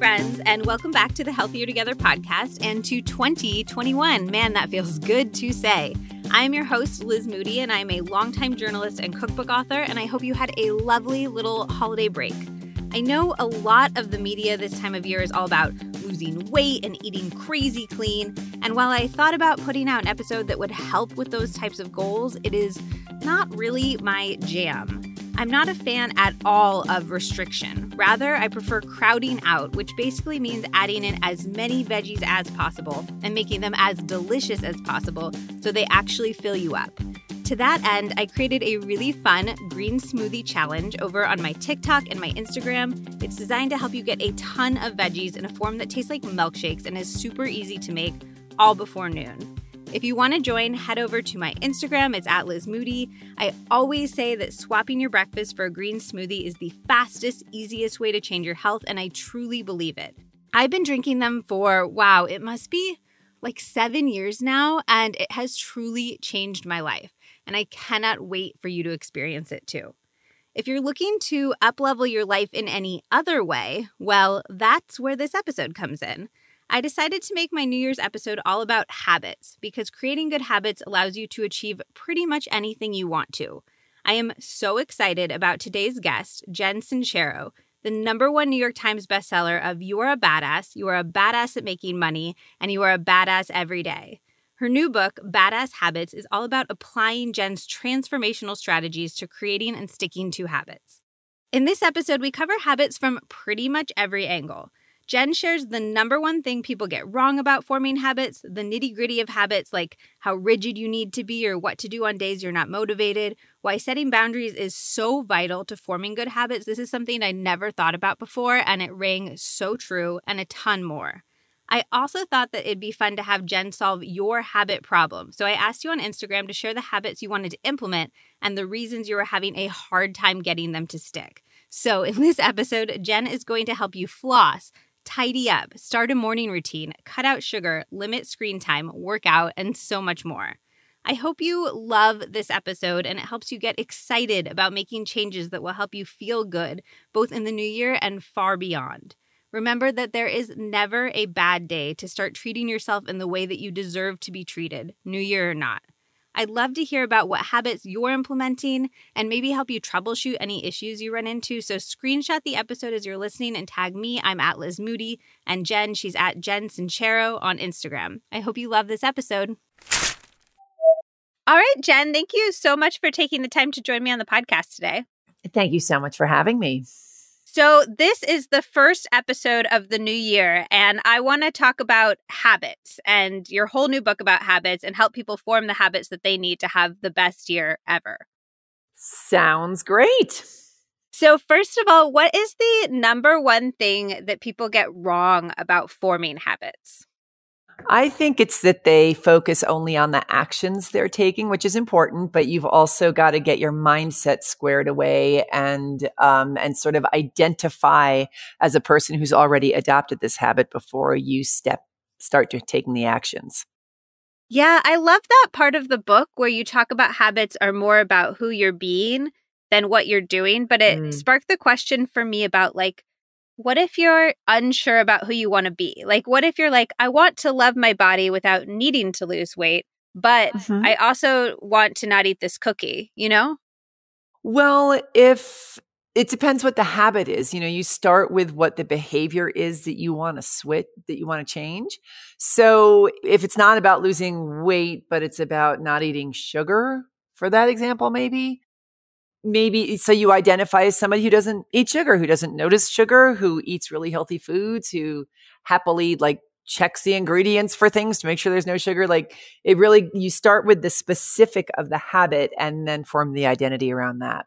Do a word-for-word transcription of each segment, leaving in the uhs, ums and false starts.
friends, and welcome back to the Healthier Together podcast and to twenty twenty-one. Man, that feels good to say. I am your host, Liz Moody, and I am a longtime journalist and cookbook author, and I hope you had a lovely little holiday break. I know a lot of the media this time of year is all about losing weight and eating crazy clean, and while I thought about putting out an episode that would help with those types of goals, it is not really my jam. I'm not a fan at all of restriction. Rather, I prefer crowding out, which basically means adding in as many veggies as possible and making them as delicious as possible so they actually fill you up. To that end, I created a really fun green smoothie challenge over on my TikTok and my Instagram. It's designed to help you get a ton of veggies in a form that tastes like milkshakes and is super easy to make all before noon. If you want to join, head over to my Instagram. It's at Liz Moody. I always say that swapping your breakfast for a green smoothie is the fastest, easiest way to change your health, and I truly believe it. I've been drinking them for, wow, it must be like seven years now, and it has truly changed my life, and I cannot wait for you to experience it too. If you're looking to up-level your life in any other way, well, that's where this episode comes in. I decided to make my New Year's episode all about habits because creating good habits allows you to achieve pretty much anything you want to. I am so excited about today's guest, Jen Sincero, the number one New York Times bestseller of You Are a Badass, You Are a Badass at Making Money, and You Are a Badass Every Day. Her new book, Badass Habits, is all about applying Jen's transformational strategies to creating and sticking to habits. In this episode, we cover habits from pretty much every angle. Jen shares the number one thing people get wrong about forming habits, the nitty-gritty of habits like how rigid you need to be or what to do on days you're not motivated, why setting boundaries is so vital to forming good habits. This is something I never thought about before, and it rang so true, and a ton more. I also thought that it'd be fun to have Jen solve your habit problem. So I asked you on Instagram to share the habits you wanted to implement and the reasons you were having a hard time getting them to stick. So in this episode, Jen is going to help you floss, tidy up, start a morning routine, cut out sugar, limit screen time, work out, and so much more. I hope you love this episode and it helps you get excited about making changes that will help you feel good, both in the new year and far beyond. Remember that there is never a bad day to start treating yourself in the way that you deserve to be treated, new year or not. I'd love to hear about what habits you're implementing and maybe help you troubleshoot any issues you run into. So screenshot the episode as you're listening and tag me. I'm at Liz Moody, and Jen, she's at Jen Sincero on Instagram. I hope you love this episode. All right, Jen, thank you so much for taking the time to join me on the podcast today. Thank you so much for having me. So this is the first episode of the new year, and I want to talk about habits and your whole new book about habits and help people form the habits that they need to have the best year ever. Sounds great. So first of all, what is the number one thing that people get wrong about forming habits? I think it's that they focus only on the actions they're taking, which is important, but you've also got to get your mindset squared away and um, and sort of identify as a person who's already adopted this habit before you step start to taking the actions. Yeah, I love that part of the book where you talk about habits are more about who you're being than what you're doing, but it mm. sparked the question for me about like, what if you're unsure about who you want to be? Like, what if you're like, I want to love my body without needing to lose weight, but mm-hmm. I also want to not eat this cookie, you know? Well, if it depends what the habit is, you know, you start with what the behavior is that you want to switch, that you want to change. So if it's not about losing weight, but it's about not eating sugar, for that example, maybe. Maybe so you identify as somebody who doesn't eat sugar, who doesn't notice sugar, who eats really healthy foods, who happily like checks the ingredients for things to make sure there's no sugar. Like it really, you start with the specific of the habit and then form the identity around that.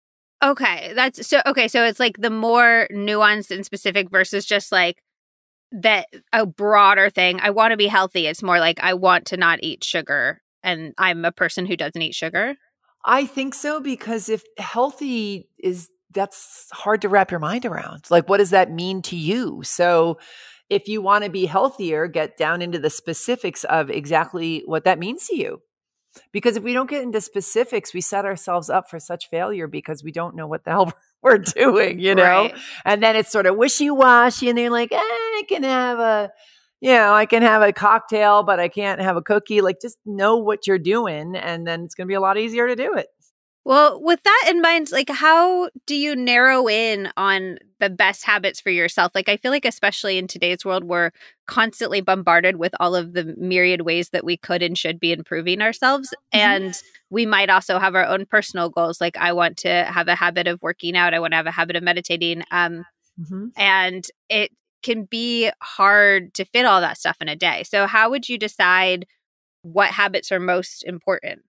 Okay. That's so, okay. So it's like the more nuanced and specific versus just like that a broader thing. I want to be healthy. It's more like I want to not eat sugar and I'm a person who doesn't eat sugar. I think so, because if healthy is, that's hard to wrap your mind around. Like, what does that mean to you? So if you want to be healthier, get down into the specifics of exactly what that means to you. Because if we don't get into specifics, we set ourselves up for such failure because we don't know what the hell we're doing, you know? Right. And then it's sort of wishy-washy and they're like, eh, I can have a, you know, I can have a cocktail, but I can't have a cookie. Like, just know what you're doing and then it's going to be a lot easier to do it. Well, with that in mind, like, how do you narrow in on the best habits for yourself? Like, I feel like, especially in today's world, we're constantly bombarded with all of the myriad ways that we could and should be improving ourselves. Mm-hmm. And we might also have our own personal goals. Like, I want to have a habit of working out. I want to have a habit of meditating. Um, mm-hmm. And it can be hard to fit all that stuff in a day. So how would you decide what habits are most important?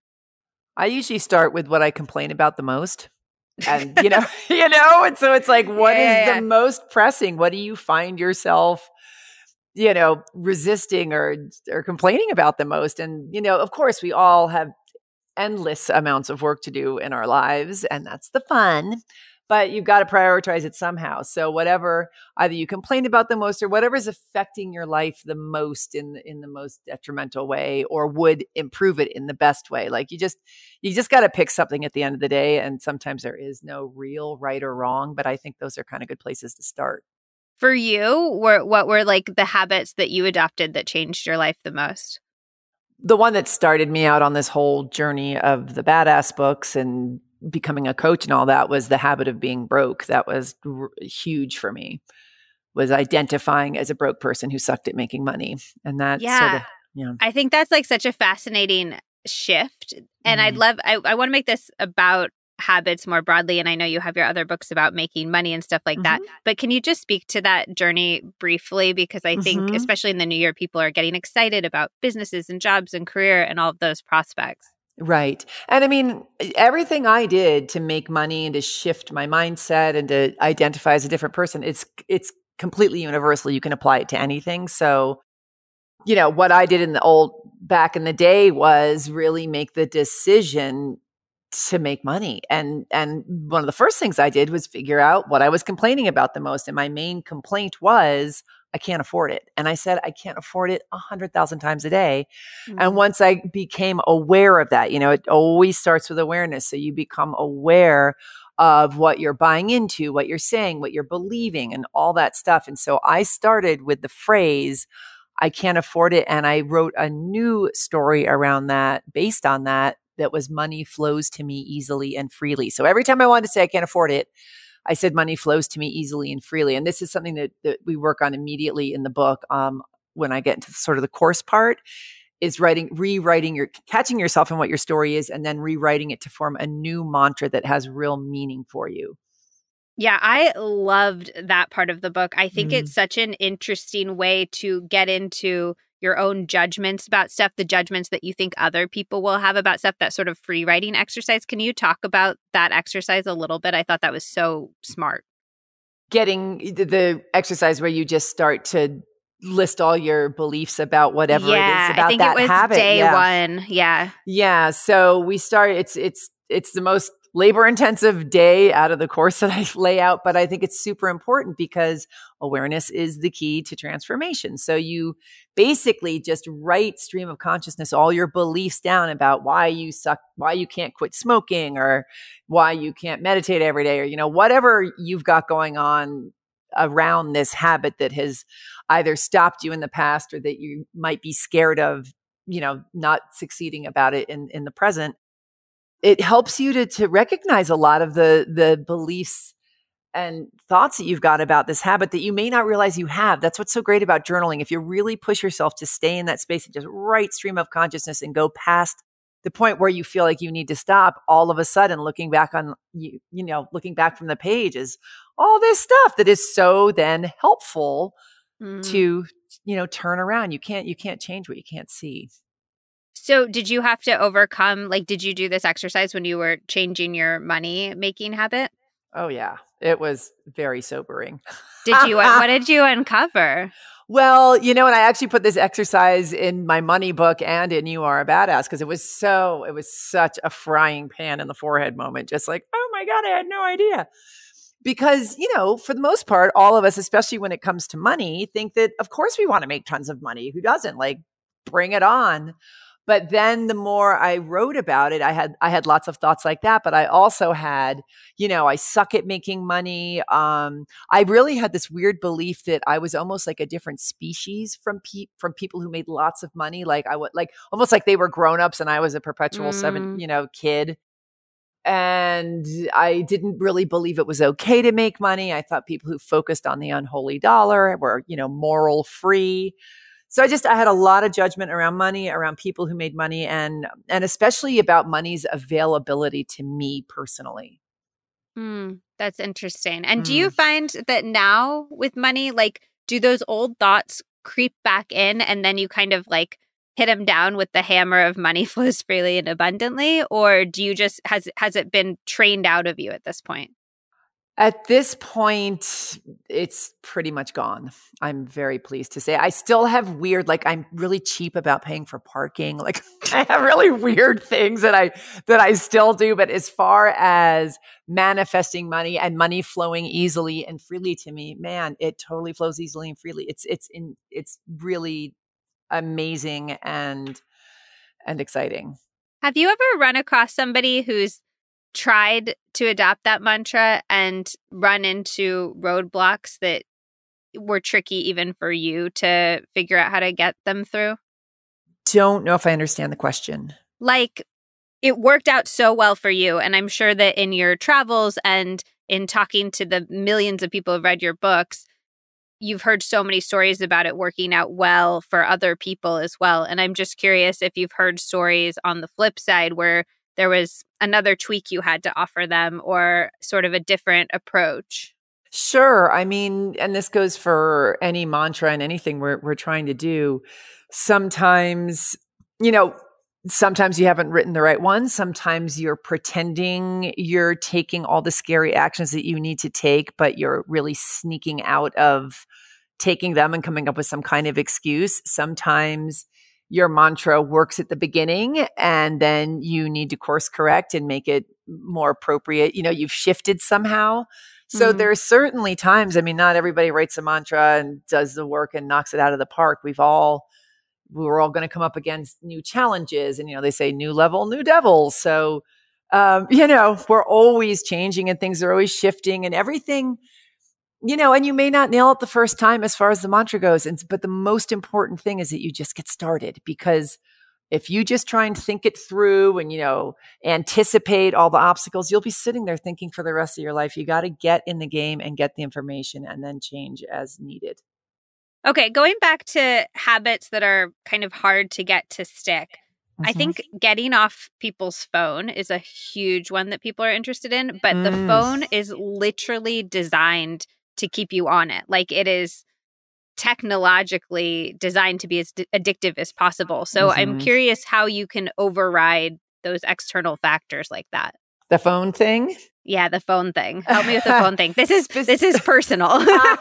I usually start with what I complain about the most. And, you know, you know, and so it's like, what yeah, is yeah, yeah. the most pressing? What do you find yourself, you know, resisting or, or complaining about the most? And, you know, of course, we all have endless amounts of work to do in our lives, and that's the fun. But you've got to prioritize it somehow. So whatever, either you complain about the most or whatever is affecting your life the most in the, in the most detrimental way or would improve it in the best way. Like you just, you just got to pick something at the end of the day. And sometimes there is no real right or wrong, but I think those are kind of good places to start. For you, were, what were like the habits that you adopted that changed your life the most? The one that started me out on this whole journey of the badass books and becoming a coach and all that was the habit of being broke. That was r- huge for me, was identifying as a broke person who sucked at making money. And that yeah. sort of, yeah. I think that's like such a fascinating shift. And mm-hmm. I'd love, I, I want to make this about habits more broadly. And I know you have your other books about making money and stuff like mm-hmm. that. But can you just speak to that journey briefly? Because I think, mm-hmm. especially in the new year, people are getting excited about businesses and jobs and career and all of those prospects. Right. And I mean, everything I did to make money and to shift my mindset and to identify as a different person, it's it's completely universal. You can apply it to anything. So, you know, what I did in the old back in the day was really make the decision to make money. And and one of the first things I did was figure out what I was complaining about the most. And my main complaint was I can't afford it. And I said, I can't afford it a hundred thousand times a day. Mm-hmm. And once I became aware of that, you know, it always starts with awareness. So you become aware of what you're buying into, what you're saying, what you're believing, and all that stuff. And so I started with the phrase, I can't afford it. And I wrote a new story around that based on that, that was money flows to me easily and freely. So every time I wanted to say I can't afford it, I said money flows to me easily and freely. And this is something that, that we work on immediately in the book. Um, when I get into sort of the course part, is writing, rewriting your, catching yourself in what your story is, and then rewriting it to form a new mantra that has real meaning for you. Yeah, I loved that part of the book. I think mm. it's such an interesting way to get into your own judgments about stuff, the judgments that you think other people will have about stuff, that sort of free writing exercise. Can you talk about that exercise a little bit? I thought that was so smart. Getting the exercise where you just start to list all your beliefs about whatever yeah, it is about I think that it was habit. Day yeah. one. Yeah. Yeah. So we start, it's, it's, it's the most labor intensive day out of the course that I lay out, but I think it's super important because awareness is the key to transformation. So you basically just write stream of consciousness, all your beliefs down about why you suck, why you can't quit smoking, or why you can't meditate every day, or, you know, whatever you've got going on around this habit that has either stopped you in the past or that you might be scared of, you know, not succeeding about it in, in the present. It helps you to, to recognize a lot of the, the beliefs and thoughts that you've got about this habit that you may not realize you have. That's what's so great about journaling. If you really push yourself to stay in that space and just write stream of consciousness and go past the point where you feel like you need to stop, all of a sudden looking back on, you, you know, looking back from the page is all this stuff that is so then helpful mm. to, you know, turn around. You can't, you can't change what you can't see. So did you have to overcome, like, did you do this exercise when you were changing your money making habit? Oh, yeah. It was very sobering. Did you, what did you uncover? Well, you know, and I actually put this exercise in my money book and in You Are a Badass because it was so, it was such a frying pan in the forehead moment. Just like, oh my God, I had no idea. Because, you know, for the most part, all of us, especially when it comes to money, think that, of course, we want to make tons of money. Who doesn't? Like, bring it on. But then the more I wrote about it, I had I had lots of thoughts like that. But I also had, you know, I suck at making money. Um, I really had this weird belief that I was almost like a different species from pe- from people who made lots of money. Like I would like almost like they were grown-ups and I was a perpetual seven, Mm. you know, kid. And I didn't really believe it was okay to make money. I thought people who focused on the unholy dollar were, you know, moral free. So I just I had a lot of judgment around money, around people who made money, and and especially about money's availability to me personally. Mm, that's interesting. And do you Mm. find that now with money, like, do those old thoughts creep back in and then you kind of like hit them down with the hammer of money flows freely and abundantly? Or do you just, has, has it been trained out of you at this point? At this point, it's pretty much gone. I'm very pleased to say. I still have weird, like I'm really cheap about paying for parking. Like I have really weird things that I that I still do. But as far as manifesting money and money flowing easily and freely to me, man, it totally flows easily and freely. It's it's in it's really amazing and and exciting. Have you ever run across somebody who's tried to adopt that mantra and run into roadblocks that were tricky even for you to figure out how to get them through? Don't know if I understand the question. Like, it worked out so well for you. And I'm sure that in your travels and in talking to the millions of people who've read your books, you've heard so many stories about it working out well for other people as well. And I'm just curious if you've heard stories on the flip side where there was another tweak you had to offer them or sort of a different approach. Sure. I mean, and this goes for any mantra and anything we're we're trying to do. Sometimes, you know, sometimes you haven't written the right one. Sometimes you're pretending you're taking all the scary actions that you need to take, but you're really sneaking out of taking them and coming up with some kind of excuse. Sometimes your mantra works at the beginning and then you need to course correct and make it more appropriate. You know, you've shifted somehow. So Mm. there are certainly times, I mean, not everybody writes a mantra and does the work and knocks it out of the park. We've all, we're all going to come up against new challenges. And, you know, they say new level, new devils. So, um, you know, we're always changing and things are always shifting and everything, you know, and you may not nail it the first time as far as the mantra goes. And, but the most important thing is that you just get started, because if you just try and think it through and, you know, anticipate all the obstacles, you'll be sitting there thinking for the rest of your life. You got to get in the game and get the information and then change as needed. Okay, going back to habits that are kind of hard to get to stick. Mm-hmm. I think getting off people's phone is a huge one that people are interested in, but mm. the phone is literally designed to keep you on it. Like, it is technologically designed to be as d- addictive as possible. So mm-hmm. I'm curious how you can override those external factors like that. The phone thing? Yeah, the phone thing. Help me with the phone thing. This is this is personal.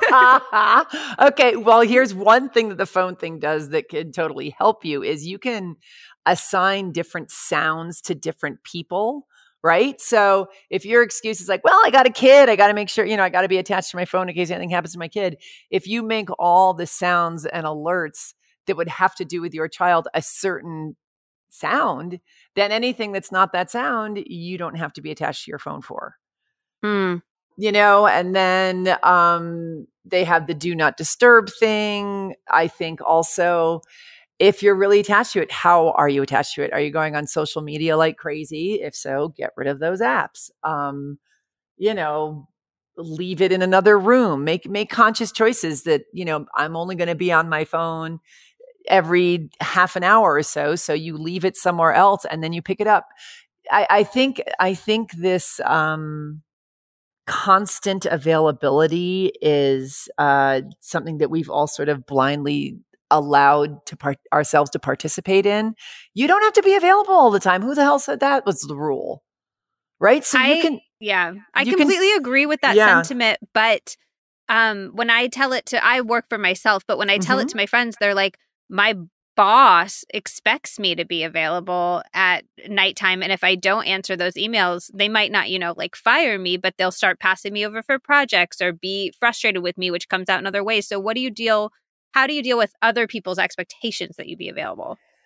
Okay, well, here's one thing that the phone thing does that can totally help you is you can assign different sounds to different people, right? So if your excuse is like, well, I got a kid, I got to make sure, you know, I got to be attached to my phone in case anything happens to my kid. If you make all the sounds and alerts that would have to do with your child a certain sound, then anything that's not that sound, you don't have to be attached to your phone for. Hmm. You know, and then um, they have the do not disturb thing. I think also, if you're really attached to it, how are you attached to it? Are you going on social media like crazy? If so, get rid of those apps. Um, you know, leave it in another room. Make make conscious choices that, you know, I'm only going to be on my phone every half an hour or so. So you leave it somewhere else and then you pick it up. I, I think I think this um, constant availability is uh, something that we've all sort of blindly allowed to part- ourselves to participate in. You don't have to be available all the time. Who the hell said that was the rule? Right? So I, you can yeah, I you completely can, agree with that yeah. sentiment. But um, when I tell it to, I work for myself, but when I tell Mhm. it to my friends, they're like, my boss expects me to be available at nighttime. And if I don't answer those emails, they might not, you know, like fire me, but they'll start passing me over for projects or be frustrated with me, which comes out in other ways. So what do you deal, how do you deal with other people's expectations that you be available?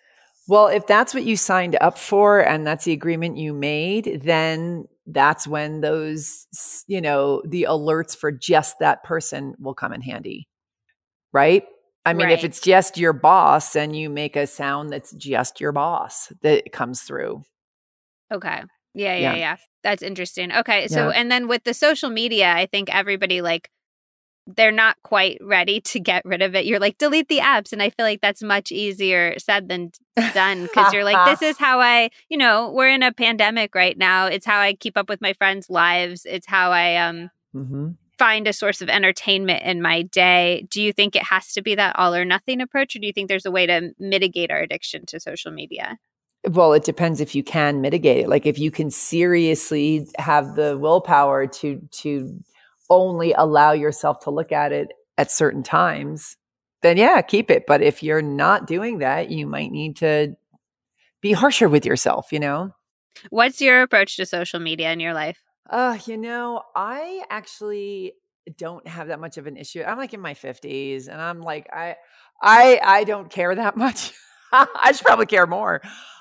Well, if that's what you signed up for and that's the agreement you made, then that's when those, you know, the alerts for just that person will come in handy, right? I mean, if Right. it's just your boss and you make a sound that's just your boss that comes through. Okay. Yeah, yeah, Yeah. yeah. That's interesting. Okay. So, Yeah. and then with the social media, I think everybody like, they're not quite ready to get rid of it. You're like, delete the apps. And I feel like that's much easier said than done because you're like, this is how I, you know, we're in a pandemic right now. It's how I keep up with my friends' lives. It's how I um mm-hmm. find a source of entertainment in my day. Do you think it has to be that all or nothing approach, or do you think there's a way to mitigate our addiction to social media? Well, it depends if you can mitigate it. Like if you can seriously have the willpower to to only allow yourself to look at it at certain times, then yeah, keep it. But if you're not doing that, you might need to be harsher with yourself, you know? What's your approach to social media in your life? Uh, you know, I actually don't have that much of an issue. I'm like in my fifties and I'm like I I I don't care that much. I should probably care more.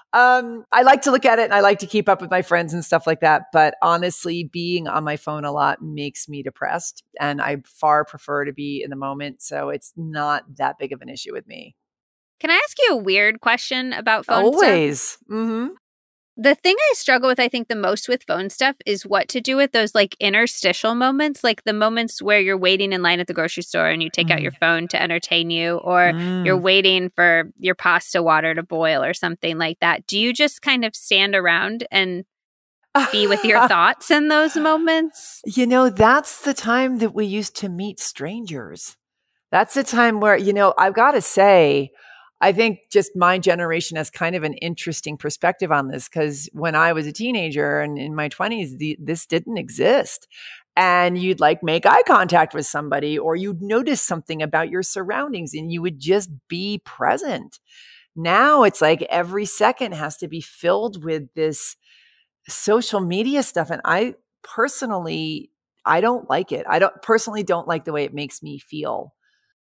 Um, I like to look at it and I like to keep up with my friends and stuff like that. But honestly, being on my phone a lot makes me depressed and I far prefer to be in the moment. So it's not that big of an issue with me. Can I ask you a weird question about phone Always. stuff? Mm-hmm. The thing I struggle with, I think, the most with phone stuff is what to do with those like interstitial moments, like the moments where you're waiting in line at the grocery store and you take Mm. out your phone to entertain you, or Mm. you're waiting for your pasta water to boil or something like that. Do you just kind of stand around and be with your thoughts in those moments? You know, that's the time that we used to meet strangers. That's the time where, you know, I've got to say, I think just my generation has kind of an interesting perspective on this because when I was a teenager and in my twenties, the, this didn't exist. And you'd like make eye contact with somebody or you'd notice something about your surroundings and you would just be present. Now it's like every second has to be filled with this social media stuff. And I personally, I don't like it. I don't personally don't like the way it makes me feel.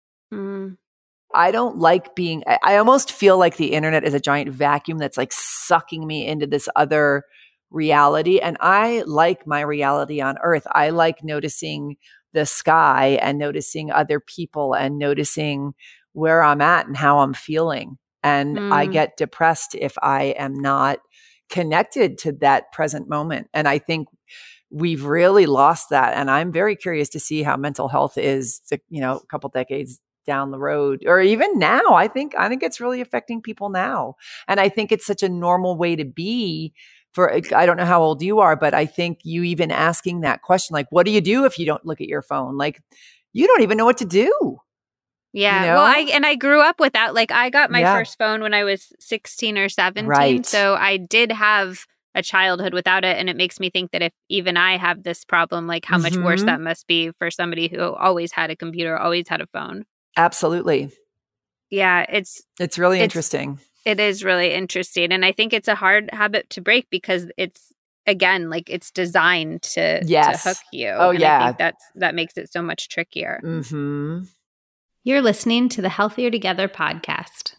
Mm. I don't like being, I, I almost feel like the internet is a giant vacuum that's like sucking me into this other reality. And I like my reality on earth. I like noticing the sky and noticing other people and noticing where I'm at and how I'm feeling. And Mm. I get depressed if I am not connected to that present moment. And I think we've really lost that. And I'm very curious to see how mental health is, you know, a couple decades down the road or even now. I think, I think it's really affecting people now. And I think it's such a normal way to be for, I don't know how old you are, but I think you even asking that question, like, what do you do if you don't look at your phone? Like, you don't even know what to do. Yeah. You know? Well, I and I grew up without, like, I got my Yeah. first phone when I was sixteen or seventeen. Right. So I did have a childhood without it. And it makes me think that if even I have this problem, like how much worse Mhm. that must be for somebody who always had a computer, always had a phone. Absolutely. Yeah, it's It's really it's interesting. it is really interesting. And I think it's a hard habit to break because it's, again, like it's designed to Yes. to hook you. Oh, and yeah. I think that's that makes it so much trickier. Mm-hmm. You're listening to the Healthier Together podcast.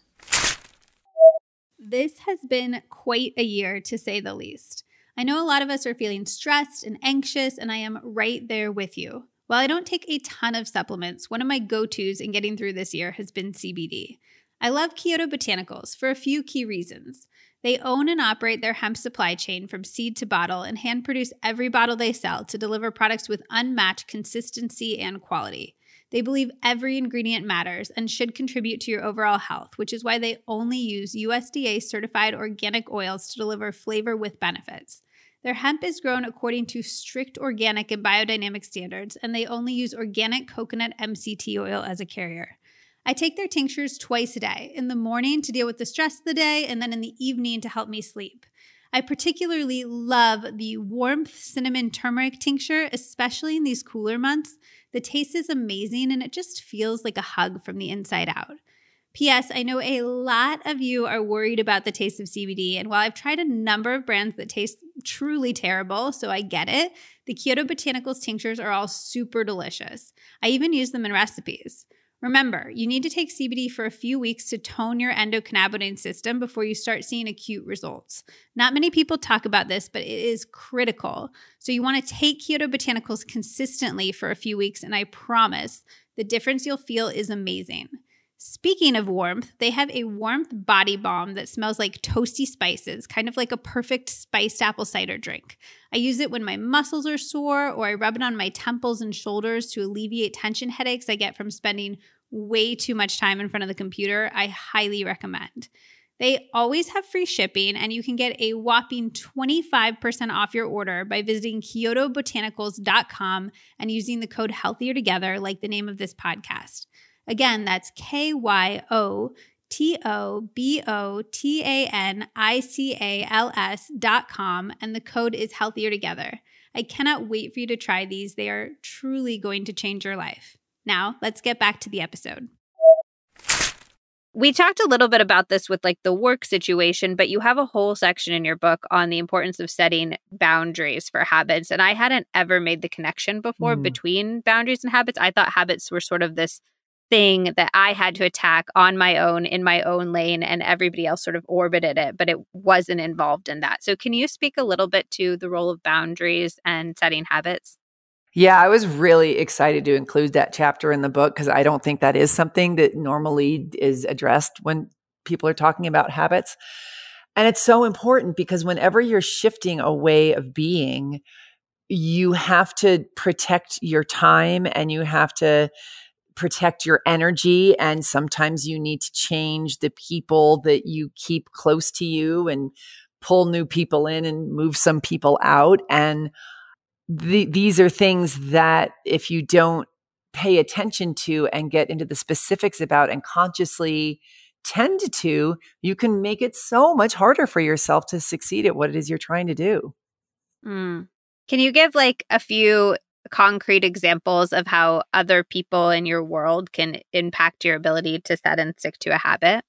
This has been quite a year, to say the least. I know a lot of us are feeling stressed and anxious, and I am right there with you. While I don't take a ton of supplements, one of my go-tos in getting through this year has been C B D. I love Kyoto Botanicals for a few key reasons. They own and operate their hemp supply chain from seed to bottle and hand produce every bottle they sell to deliver products with unmatched consistency and quality. They believe every ingredient matters and should contribute to your overall health, which is why they only use U S D A-certified organic oils to deliver flavor with benefits. Their hemp is grown according to strict organic and biodynamic standards, and they only use organic coconut M C T oil as a carrier. I take their tinctures twice a day, in the morning to deal with the stress of the day, and then in the evening to help me sleep. I particularly love the warmth cinnamon turmeric tincture, especially in these cooler months. The taste is amazing and it just feels like a hug from the inside out. P S. I know a lot of you are worried about the taste of C B D, and while I've tried a number of brands that taste truly terrible, so I get it, the Kyoto Botanicals tinctures are all super delicious. I even use them in recipes. Remember, you need to take C B D for a few weeks to tone your endocannabinoid system before you start seeing acute results. Not many people talk about this, but it is critical. So you want to take Kyoto Botanicals consistently for a few weeks, and I promise the difference you'll feel is amazing. Speaking of warmth, they have a warmth body balm that smells like toasty spices, kind of like a perfect spiced apple cider drink. I use it when my muscles are sore, or I rub it on my temples and shoulders to alleviate tension headaches I get from spending way too much time in front of the computer. I highly recommend. They always have free shipping, and you can get a whopping twenty-five percent off your order by visiting kyoto botanicals dot com and using the code Healthier Together, like the name of this podcast. Again, that's K Y O T O B O T A N I C A L S dot com, and the code is Healthier Together. I cannot wait for you to try these. They are truly going to change your life. Now, let's get back to the episode. We talked a little bit about this with like the work situation, but you have a whole section in your book on the importance of setting boundaries for habits. And I hadn't ever made the connection before mm. between boundaries and habits. I thought habits were sort of this thing that I had to attack on my own in my own lane, and everybody else sort of orbited it, but it wasn't involved in that. So can you speak a little bit to the role of boundaries and setting habits? Yeah, I was really excited to include that chapter in the book because I don't think that is something that normally is addressed when people are talking about habits. And it's so important because whenever you're shifting a way of being, you have to protect your time and you have to protect your energy. And sometimes you need to change the people that you keep close to you and pull new people in and move some people out. And the, these are things that if you don't pay attention to and get into the specifics about and consciously tend to, you can make it so much harder for yourself to succeed at what it is you're trying to do. Mm. Can you give like a few concrete examples of how other people in your world can impact your ability to set and stick to a habit?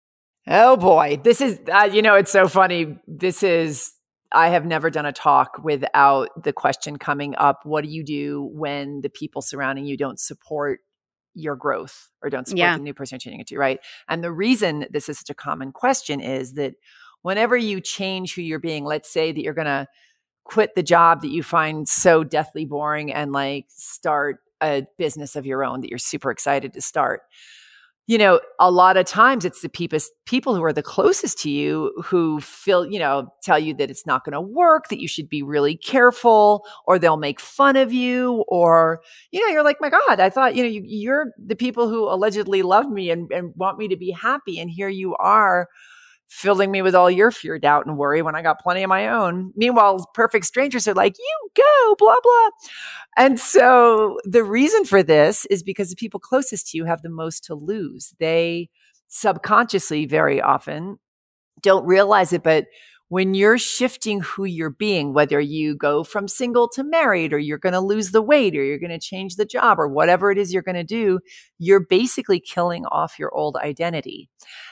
Oh boy, this is, uh, you know, it's so funny. This is, I have never done a talk without the question coming up. What do you do when the people surrounding you don't support your growth or don't support yeah. the new person you're changing it to, right? And the reason this is such a common question is that whenever you change who you're being, let's say that you're going to quit the job that you find so deathly boring and like start a business of your own that you're super excited to start. You know, a lot of times it's the people, people who are the closest to you who feel, you know, tell you that it's not going to work, that you should be really careful, or they'll make fun of you, or, you know, you're like, my God, I thought, you know, you, you're the people who allegedly love me and, and want me to be happy. And here you are filling me with all your fear, doubt, and worry when I got plenty of my own. Meanwhile, perfect strangers are like, you go, blah, blah. And so the reason for this is because the people closest to you have the most to lose. They subconsciously very often don't realize it, but when you're shifting who you're being, whether you go from single to married, or you're going to lose the weight, or you're going to change the job, or whatever it is you're going to do, you're basically killing off your old identity.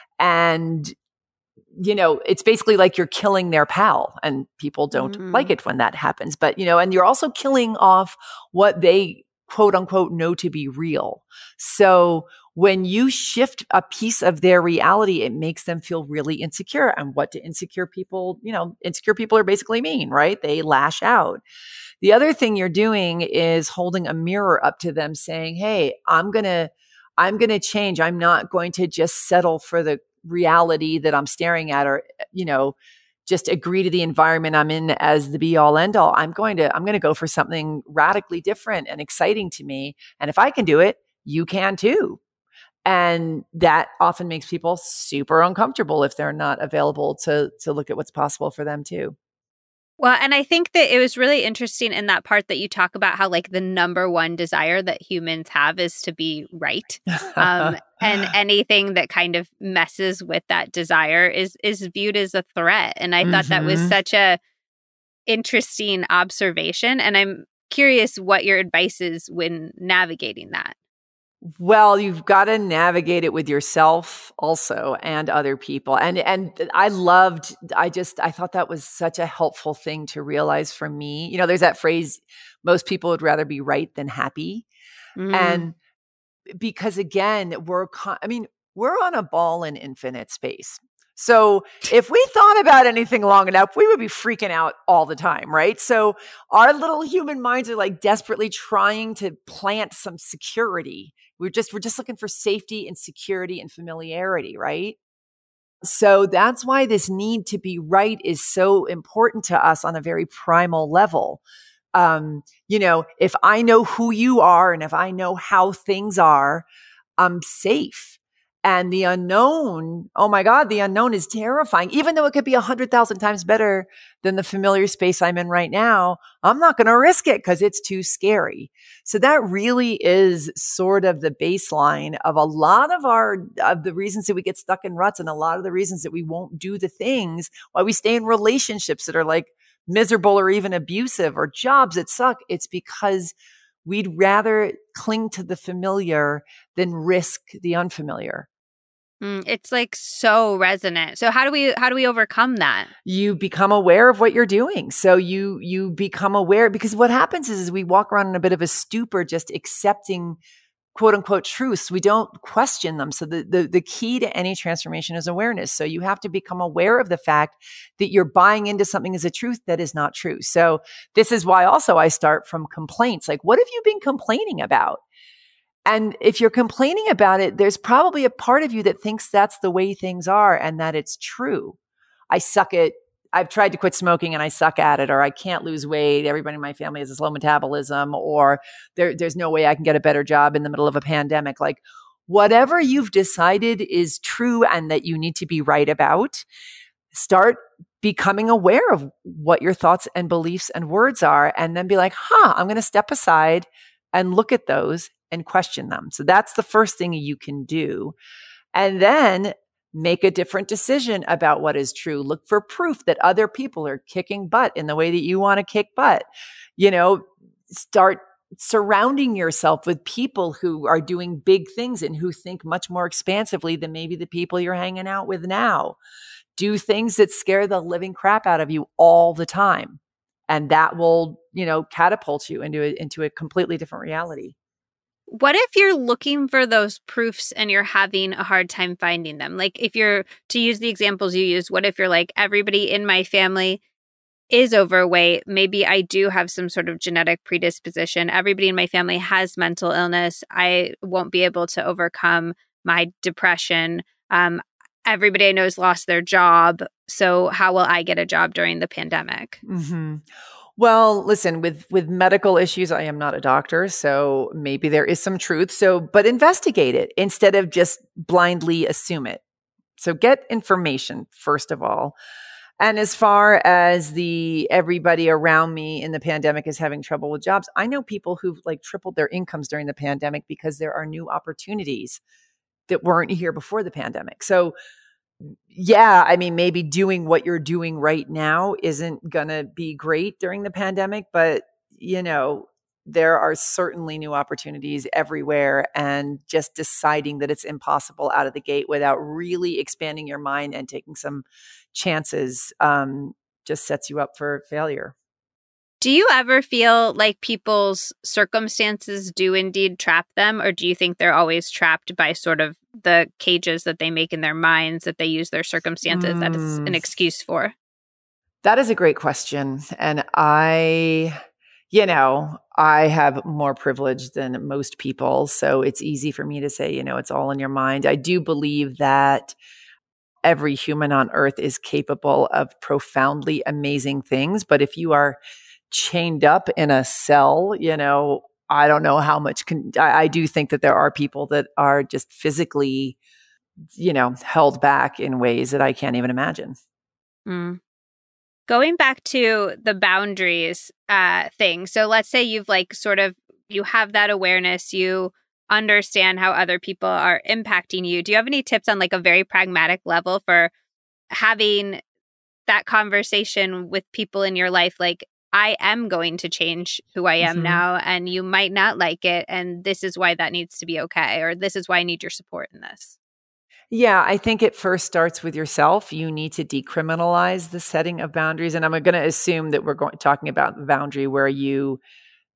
And you know, it's basically like you're killing their pal, and people don't mm-hmm. like it when that happens. But, you know, and you're also killing off what they quote unquote know to be real. So when you shift a piece of their reality, it makes them feel really insecure. And what do insecure people, you know, insecure people are basically mean, right? They lash out. The other thing you're doing is holding a mirror up to them saying, hey, I'm going to, I'm going to change. I'm not going to just settle for the reality that I'm staring at, or, you know, just agree to the environment I'm in as the be all end all. I'm going to, I'm going to go for something radically different and exciting to me. And if I can do it, you can too. And that often makes people super uncomfortable if they're not available to, to look at what's possible for them too. Well, and I think that it was really interesting in that part that you talk about how like the number one desire that humans have is to be right. Um, and anything that kind of messes with that desire is is viewed as a threat. And I mm-hmm. thought that was such a interesting observation. And I'm curious what your advice is when navigating that. Well, you've got to navigate it with yourself also and other people. And and I loved, I just, I thought that was such a helpful thing to realize for me. You know, there's that phrase, most people would rather be right than happy. Mm. And because again, we're, con- I mean, we're on a ball in infinite space. So if we thought about anything long enough, we would be freaking out all the time, right? So our little human minds are like desperately trying to plant some security. We're just, we're just looking for safety and security and familiarity, right? So that's why this need to be right is so important to us on a very primal level. Um, you know, if I know who you are and if I know how things are, I'm safe. And the unknown, oh my God, the unknown is terrifying. Even though it could be a hundred thousand times better than the familiar space I'm in right now, I'm not going to risk it because it's too scary. So that really is sort of the baseline of a lot of our, of the reasons that we get stuck in ruts and a lot of the reasons that we won't do the things, why we stay in relationships that are like miserable or even abusive or jobs that suck. It's because we'd rather cling to the familiar than risk the unfamiliar. Mm, it's like so resonant. So how do we how do we overcome that? You become aware of what you're doing. So you you become aware, because what happens is, is we walk around in a bit of a stupor, just accepting quote unquote truths. We don't question them. So the, the the key to any transformation is awareness. So you have to become aware of the fact that you're buying into something as a truth that is not true. So this is why also I start from complaints. Like, what have you been complaining about? And if you're complaining about it, there's probably a part of you that thinks that's the way things are and that it's true. I suck at, I've tried to quit smoking and I suck at it, or I can't lose weight. Everybody in my family has a slow metabolism, or there, there's no way I can get a better job in the middle of a pandemic. Like, whatever you've decided is true and that you need to be right about, start becoming aware of what your thoughts and beliefs and words are, and then be like, huh, I'm going to step aside and look at those and question them. So that's the first thing you can do. And then make a different decision about what is true. Look for proof that other people are kicking butt in the way that you want to kick butt. You know, start surrounding yourself with people who are doing big things and who think much more expansively than maybe the people you're hanging out with now. Do things that scare the living crap out of you all the time. And that will, you know, catapult you into a, into a completely different reality. What if you're looking for those proofs and you're having a hard time finding them? Like, if you're, to use the examples you used, what if you're like, everybody in my family is overweight? Maybe I do have some sort of genetic predisposition. Everybody in my family has mental illness. I won't be able to overcome my depression. Um, everybody I know has lost their job. So how will I get a job during the pandemic? Mm-hmm. Well, listen, with, with medical issues, I am not a doctor, so maybe there is some truth. So, but investigate it instead of just blindly assume it. So get information, first of all. And as far as the everybody around me in the pandemic is having trouble with jobs, I know people who've like tripled their incomes during the pandemic because there are new opportunities that weren't here before the pandemic. So yeah, I mean, maybe doing what you're doing right now isn't going to be great during the pandemic, but you know, there are certainly new opportunities everywhere, and just deciding that it's impossible out of the gate without really expanding your mind and taking some chances um, just sets you up for failure. Do you ever feel like people's circumstances do indeed trap them, or do you think they're always trapped by sort of the cages that they make in their minds that they use their circumstances mm. as an excuse for? That is a great question. And I, you know, I have more privilege than most people. So it's easy for me to say, you know, it's all in your mind. I do believe that every human on earth is capable of profoundly amazing things. But if you are chained up in a cell, you know, I don't know how much can, I, I do think that there are people that are just physically, you know, held back in ways that I can't even imagine. Mm. Going back to the boundaries uh, thing. So let's say you've like sort of, you have that awareness, you understand how other people are impacting you. Do you have any tips on like a very pragmatic level for having that conversation with people in your life? Like, I am going to change who I am mm-hmm. now, and you might not like it. And this is why that needs to be okay. Or this is why I need your support in this. Yeah, I think it first starts with yourself. You need to decriminalize the setting of boundaries. And I'm going to assume that we're going talking about the boundary where you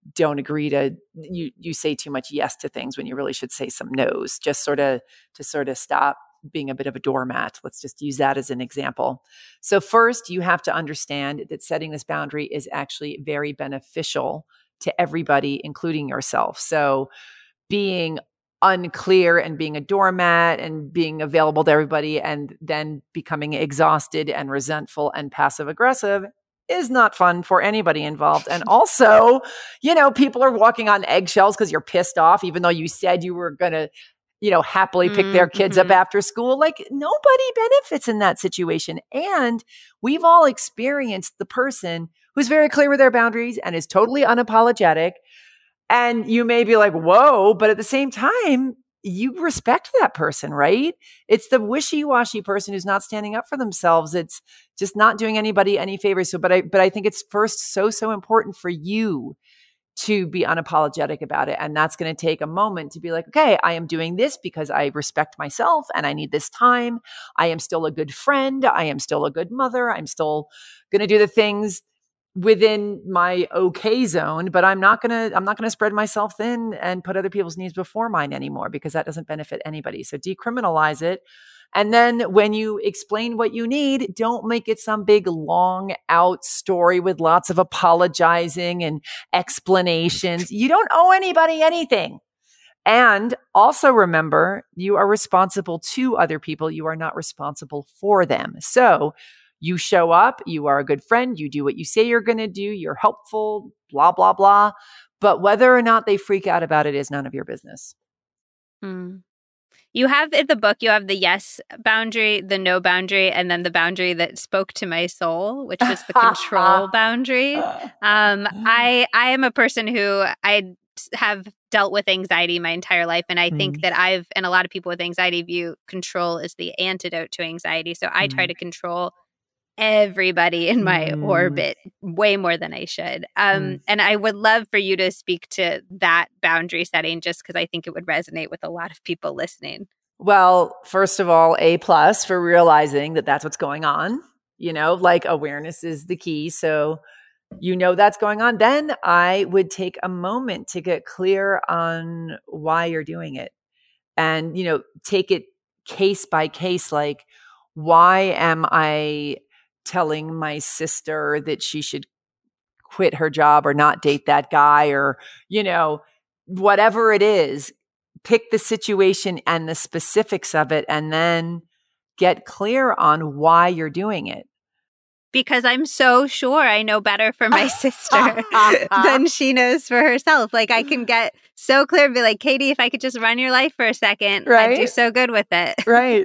don't agree to, you, you say too much yes to things when you really should say some no's, just sort of to sort of stop being a bit of a doormat. Let's just use that as an example. So first, you have to understand that setting this boundary is actually very beneficial to everybody, including yourself. So being unclear and being a doormat and being available to everybody and then becoming exhausted and resentful and passive aggressive is not fun for anybody involved. And also, you know, people are walking on eggshells because you're pissed off, even though you said you were going to, you know, happily pick mm-hmm. their kids up after school. Like, nobody benefits in that situation. And we've all experienced the person who's very clear with their boundaries and is totally unapologetic. And you may be like, whoa, but at the same time, you respect that person, right? It's the wishy-washy person who's not standing up for themselves. It's just not doing anybody any favors. So, but I, but I think it's first so, so important for you to be unapologetic about it. And that's going to take a moment to be like, okay, I am doing this because I respect myself and I need this time. I am still a good friend. I am still a good mother. I'm still going to do the things within my okay zone, but I'm not going to, I'm not going to spread myself thin and put other people's needs before mine anymore, because that doesn't benefit anybody. So decriminalize it. And then when you explain what you need, don't make it some big long out story with lots of apologizing and explanations. You don't owe anybody anything. And also remember, you are responsible to other people. You are not responsible for them. So you show up, you are a good friend, you do what you say you're going to do, you're helpful, blah, blah, blah. But whether or not they freak out about it is none of your business. Mm. You have in the book, you have the yes boundary, the no boundary, and then the boundary that spoke to my soul, which was the control boundary. Um, I I am a person who I have dealt with anxiety my entire life. And I think mm. that I've, and a lot of people with anxiety view control as the antidote to anxiety. So I mm. try to control everybody in my mm. orbit way more than I should. Um, mm. And I would love for you to speak to that boundary setting, just because I think it would resonate with a lot of people listening. Well, first of all, A plus for realizing that that's what's going on. You know, like, awareness is the key. So you know that's going on. Then I would take a moment to get clear on why you're doing it. And, you know, take it case by case. Like, why am I telling my sister that she should quit her job or not date that guy, or, you know, whatever it is? Pick the situation and the specifics of it, and then get clear on why you're doing it. Because I'm so sure I know better for my sister than she knows for herself. Like, I can get so clear and be like, Katie, if I could just run your life for a second, right? I'd do so good with it. Right.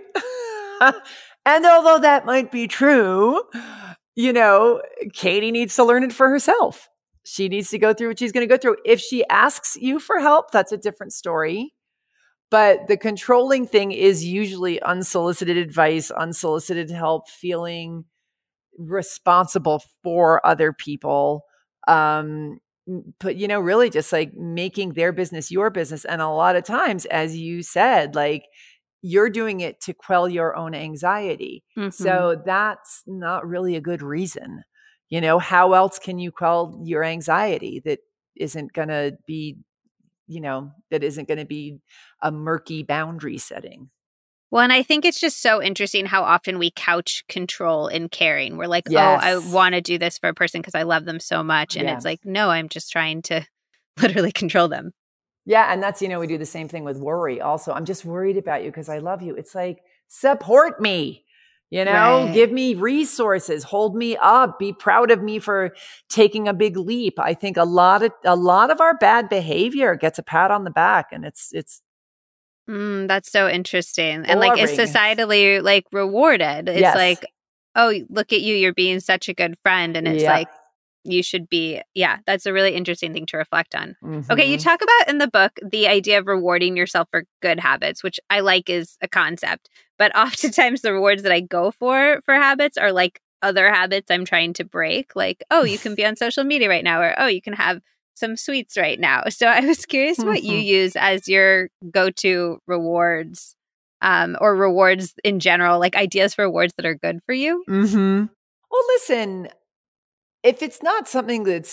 And although that might be true, you know, Katie needs to learn it for herself. She needs to go through what she's going to go through. If she asks you for help, that's a different story. But the controlling thing is usually unsolicited advice, unsolicited help, feeling responsible for other people. Um, but, you know, really just like making their business your business. And a lot of times, as you said, like, you're doing it to quell your own anxiety. Mm-hmm. So that's not really a good reason. You know, how else can you quell your anxiety that isn't going to be, you know, that isn't going to be a murky boundary setting? Well, and I think it's just so interesting how often we couch control in caring. We're like, yes. oh, I want to do this for a person because I love them so much. And yeah. it's like, no, I'm just trying to literally control them. Yeah. And that's, you know, we do the same thing with worry. Also, I'm just worried about you because I love you. It's like, support me, you know, right. Give me resources, hold me up, be proud of me for taking a big leap. I think a lot of, a lot of our bad behavior gets a pat on the back, and it's, it's, Mm, that's so interesting. And like, is societally like rewarded? It's yes. like, oh, look at you, you're being such a good friend. And it's yeah. like, you should be. Yeah, that's a really interesting thing to reflect on. Mm-hmm. Okay, you talk about in the book the idea of rewarding yourself for good habits, which I like is a concept. But oftentimes the rewards that I go for for habits are like other habits I'm trying to break. Like, oh, you can be on social media right now, or oh, you can have some sweets right now. So I was curious what you use as your go-to rewards, um, or rewards in general, like ideas for rewards that are good for you. Mm-hmm. Well, listen, if it's not something that's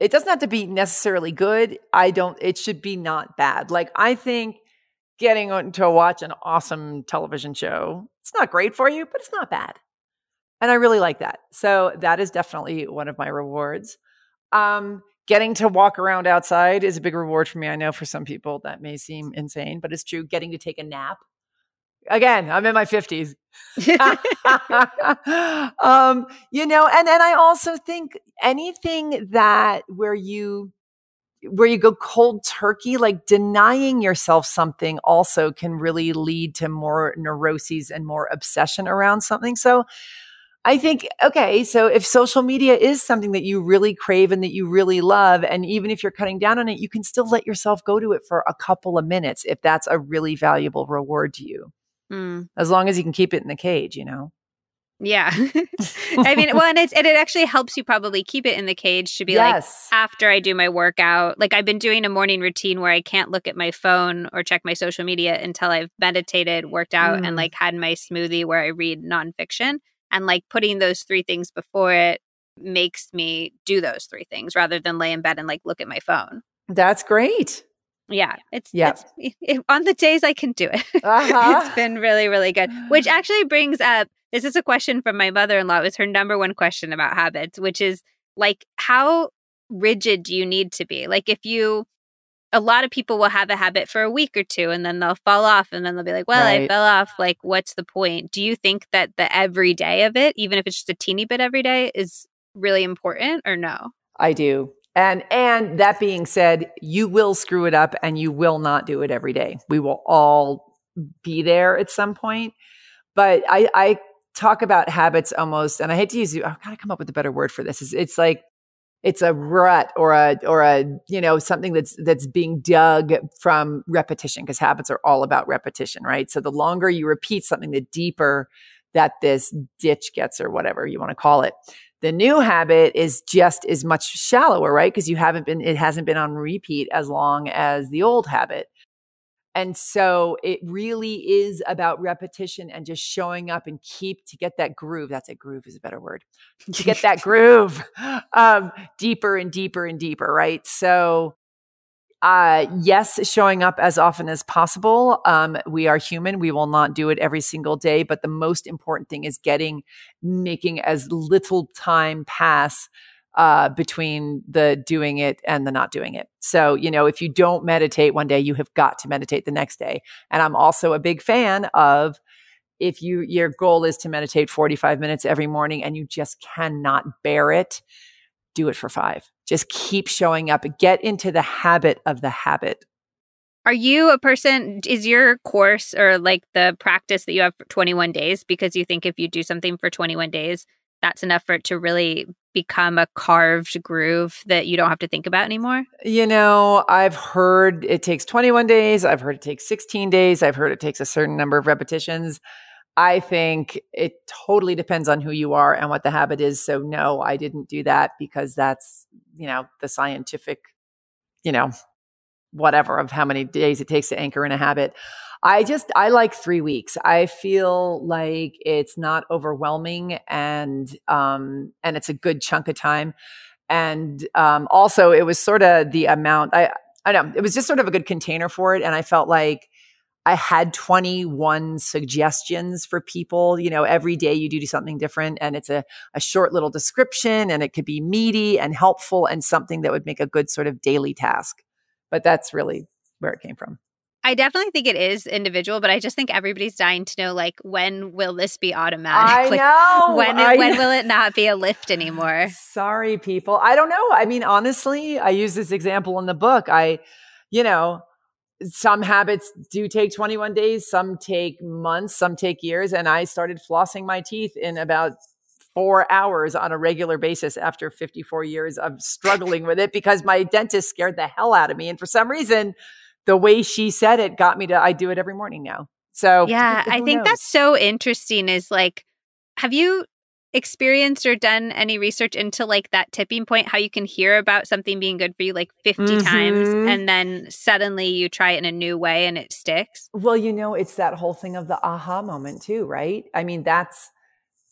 It doesn't have to be necessarily good. I don't, it should be not bad. Like I think getting on to watch an awesome television show, it's not great for you, but it's not bad. And I really like that. So that is definitely one of my rewards. Um, getting to walk around outside is a big reward for me. I know for some people that may seem insane, but it's true. Getting to take a nap. Again, I'm in my fifties. um, you know, and, and I also think anything that where you where you go cold turkey, like denying yourself something also can really lead to more neuroses and more obsession around something. So I think, okay, so if social media is something that you really crave and that you really love, and even if you're cutting down on it, you can still let yourself go to it for a couple of minutes if that's a really valuable reward to you. Mm. As long as you can keep it in the cage, you know? Yeah. I mean, well, and, it's, and it actually helps you probably keep it in the cage to be yes. like, after I do my workout, like I've been doing a morning routine where I can't look at my phone or check my social media until I've meditated, worked out, mm. and like had my smoothie where I read nonfiction. And like putting those three things before it makes me do those three things rather than lay in bed and like look at my phone. That's great. Yeah, it's, yep. it's it, on the days I can do it. Uh-huh. It's been really, really good. Which actually brings up, this is a question from my mother-in-law. It was her number one question about habits, which is like, how rigid do you need to be? Like if you, a lot of people will have a habit for a week or two and then they'll fall off and then they'll be like, well, right. I fell off. Like, what's the point? Do you think that the everyday of it, even if it's just a teeny bit every day, is really important or no? I do. And and that being said, you will screw it up and you will not do it every day. We will all be there at some point. But I, I talk about habits almost, and I hate to use, I've got to come up with a better word for this. It's, it's like, it's a rut or a, or a, you know, something that's, that's being dug from repetition, because habits are all about repetition, right? So the longer you repeat something, the deeper that this ditch gets, or whatever you want to call it. The new habit is just as much shallower, right? Because you haven't been, it hasn't been on repeat as long as the old habit. And so it really is about repetition and just showing up and keep to get that groove. That's a groove is a better word. To get that groove um, deeper and deeper and deeper, right? So uh, yes, showing up as often as possible. Um, we are human. We will not do it every single day. But the most important thing is getting, making as little time pass Uh, between the doing it and the not doing it. So, you know, if you don't meditate one day, you have got to meditate the next day. And I'm also a big fan of, if you, your goal is to meditate forty-five minutes every morning and you just cannot bear it, do it for five. Just keep showing up. Get into the habit of the habit. Are you a person, is your course or like the practice that you have for twenty-one days because you think if you do something for twenty-one days, that's enough for it to really become a carved groove that you don't have to think about anymore? You know, I've heard it takes twenty-one days. I've heard it takes sixteen days. I've heard it takes a certain number of repetitions. I think it totally depends on who you are and what the habit is. So no, I didn't do that because that's, you know, the scientific, you know, whatever of how many days it takes to anchor in a habit. I just, I like three weeks. I feel like it's not overwhelming and, um, and it's a good chunk of time. And, um, also it was sort of the amount, I, I don't know, it was just sort of a good container for it. And I felt like I had twenty-one suggestions for people. You know, every day you do something different and it's a, a short little description and it could be meaty and helpful and something that would make a good sort of daily task. But that's really where it came from. I definitely think it is individual, but I just think everybody's dying to know, like, when will this be automatic? I like, know. When, I when know. will it not be a lift anymore? Sorry, people. I don't know. I mean, honestly, I use this example in the book. I, you know, some habits do take twenty-one days. Some take months. Some take years. And I started flossing my teeth in about four hours on a regular basis after fifty-four years of struggling with it because my dentist scared the hell out of me. And for some reason, the way she said it got me to, I do it every morning now. So yeah, I think knows? That's so interesting is like, have you experienced or done any research into like that tipping point, how you can hear about something being good for you like fifty mm-hmm. times and then suddenly you try it in a new way and it sticks? Well, you know, it's that whole thing of the aha moment too, right? I mean, that's,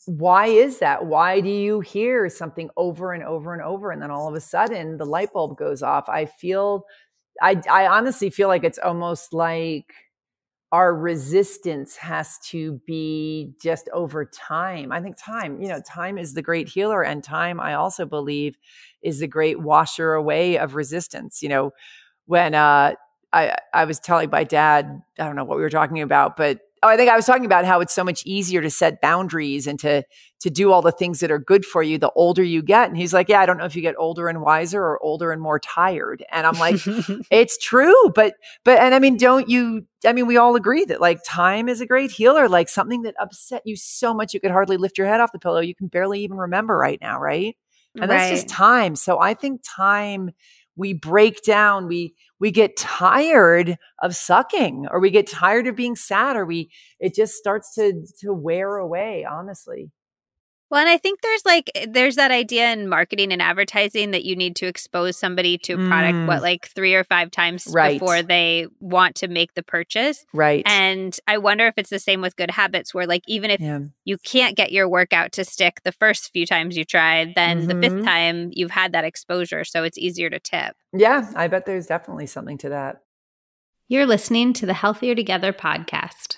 why is that? Why do you hear something over and over and over? And then all of a sudden the light bulb goes off. I feel, I, I honestly feel like it's almost like our resistance has to be just over time. I think time, you know, time is the great healer, and time, I also believe, is the great washer away of resistance. You know, when uh, I, I was telling my dad, I don't know what we were talking about, but oh, I think I was talking about how it's so much easier to set boundaries and to to do all the things that are good for you the older you get. And he's like, yeah, I don't know if you get older and wiser or older and more tired. And I'm like, it's true. But, but, and I mean, don't you, I mean, we all agree that like time is a great healer, like something that upset you so much you could hardly lift your head off the pillow. You can barely even remember right now. Right. And that's just Right. time. So I think time, we break down, we, we get tired of sucking, or we get tired of being sad, or we, it just starts to, to wear away, honestly. Well, and I think there's like, there's that idea in marketing and advertising that you need to expose somebody to a product, Mm, what, like three or five times right. before they want to make the purchase. Right. And I wonder if it's the same with good habits, where like, even if Yeah. you can't get your workout to stick the first few times you tried, then the fifth Mhm. time you've had that exposure. So it's easier to tip. Yeah, I bet there's definitely something to that. You're listening to the Healthier Together podcast.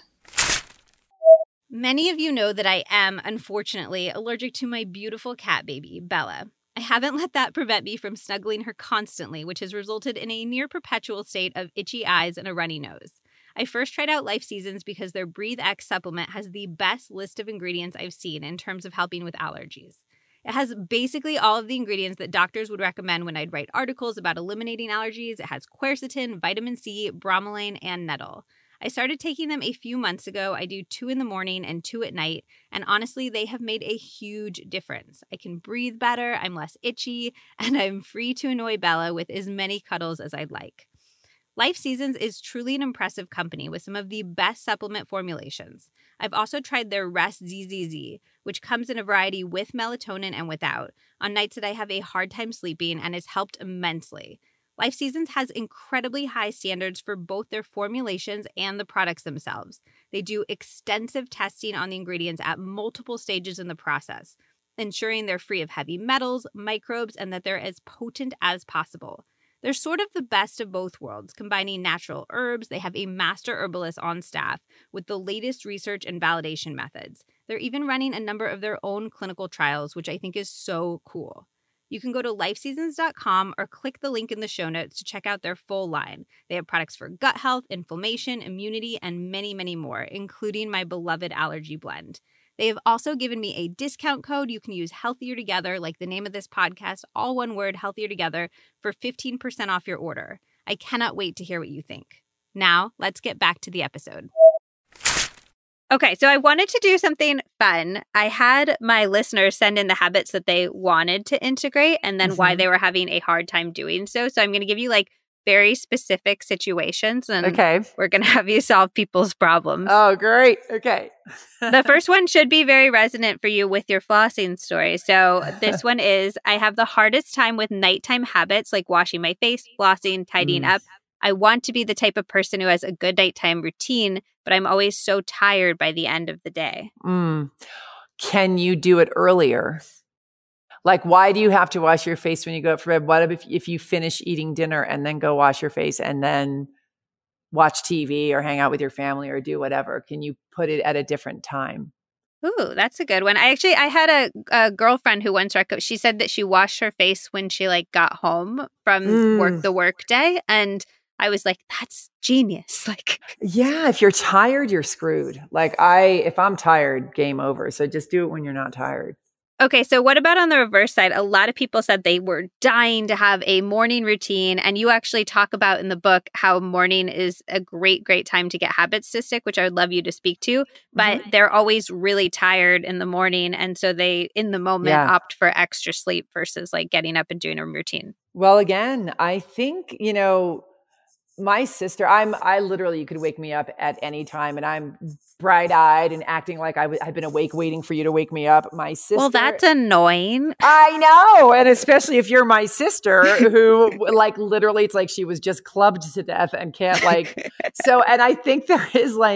Many of you know that I am, unfortunately, allergic to my beautiful cat baby, Bella. I haven't let that prevent me from snuggling her constantly, which has resulted in a near perpetual state of itchy eyes and a runny nose. I first tried out Life Seasons because their Breathe X supplement has the best list of ingredients I've seen in terms of helping with allergies. It has basically all of the ingredients that doctors would recommend when I'd write articles about eliminating allergies. It has quercetin, vitamin C, bromelain, and nettle. I started taking them a few months ago. I do two in the morning and two at night, and honestly, they have made a huge difference. I can breathe better, I'm less itchy, and I'm free to annoy Bella with as many cuddles as I'd like. Life Seasons is truly an impressive company with some of the best supplement formulations. I've also tried their Rest Z Z Z, which comes in a variety with melatonin and without, on nights that I have a hard time sleeping, and has helped immensely. Life Seasons has incredibly high standards for both their formulations and the products themselves. They do extensive testing on the ingredients at multiple stages in the process, ensuring they're free of heavy metals, microbes, and that they're as potent as possible. They're sort of the best of both worlds, combining natural herbs. They have a master herbalist on staff with the latest research and validation methods. They're even running a number of their own clinical trials, which I think is so cool. You can go to life seasons dot com or click the link in the show notes to check out their full line. They have products for gut health, inflammation, immunity, and many, many more, including my beloved allergy blend. They have also given me a discount code. You can use Healthier Together, like the name of this podcast, all one word, Healthier Together, for fifteen percent off your order. I cannot wait to hear what you think. Now, let's get back to the episode. Okay, so I wanted to do something fun. I had my listeners send in the habits that they wanted to integrate and then mm-hmm. why they were having a hard time doing so. So I'm going to give you like very specific situations, and okay. we're going to have you solve people's problems. Oh, great. Okay. The first one should be very resonant for you with your flossing story. So this one is, I have the hardest time with nighttime habits like washing my face, flossing, tidying mm. up. I want to be the type of person who has a good nighttime routine, but I'm always so tired by the end of the day. Mm. Can you do it earlier? Like, why do you have to wash your face when you go up for bed? What if, if you finish eating dinner and then go wash your face and then watch T V or hang out with your family or do whatever? Can you put it at a different time? Ooh, that's a good one. I actually, I had a, a girlfriend who once, rec- she said that she washed her face when she like got home from mm. work, the work day. And I was like, that's genius. Like, yeah, if you're tired, you're screwed. Like I, if I'm tired, game over. So just do it when you're not tired. Okay, so what about on the reverse side? A lot of people said they were dying to have a morning routine. And you actually talk about in the book how morning is a great, great time to get habits to stick, which I would love you to speak to. But mm-hmm. they're always really tired in the morning. And so they, in the moment, yeah. opt for extra sleep versus like getting up and doing a routine. Well, again, I think, you know, my sister, I'm, I literally, you could wake me up at any time and I'm bright eyed and acting like I w- I've been awake waiting for you to wake me up. My sister. Well, that's annoying. I know. And especially if you're my sister who like, literally it's like she was just clubbed to death and can't like, so, and I think there is like,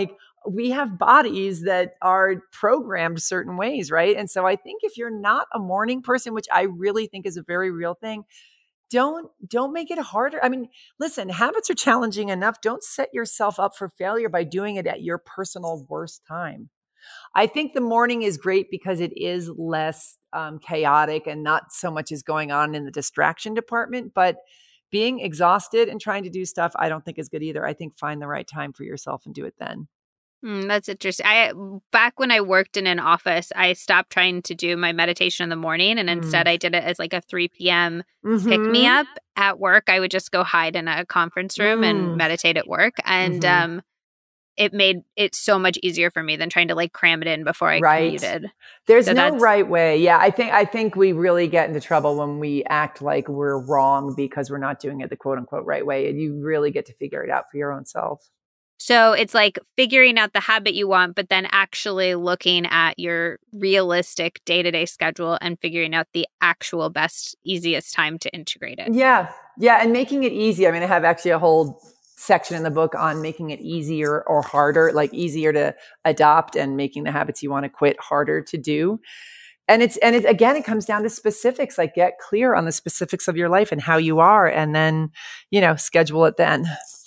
we have bodies that are programmed certain ways, right? And so I think if you're not a morning person, which I really think is a very real thing, don't don't make it harder. I mean, listen, habits are challenging enough. Don't set yourself up for failure by doing it at your personal worst time. I think the morning is great because it is less um, chaotic and not so much is going on in the distraction department. But being exhausted and trying to do stuff, I don't think is good either. I think find the right time for yourself and do it then. Mm, that's interesting. I back when I worked in an office, I stopped trying to do my meditation in the morning, and instead Mm. I did it as like a three p.m. Mhm. pick me up at work. I would just go hide in a conference room and Mm. meditate at work, and Mhm. um, it made it so much easier for me than trying to like cram it in before I Right. commuted. There's So no that's right way. Yeah, I think I think we really get into trouble when we act like we're wrong because we're not doing it the quote unquote right way. And you really get to figure it out for your own self. so it's like figuring out the habit you want, but then actually looking at your realistic day-to-day schedule and figuring out the actual best, easiest time to integrate it. Yeah. Yeah. And making it easy. I mean, I have actually a whole section in the book on making it easier or harder, like easier to adopt and making the habits you want to quit harder to do. And it's, and it, again, it comes down to specifics, like get clear on the specifics of your life and how you are, and then, you know, schedule it then.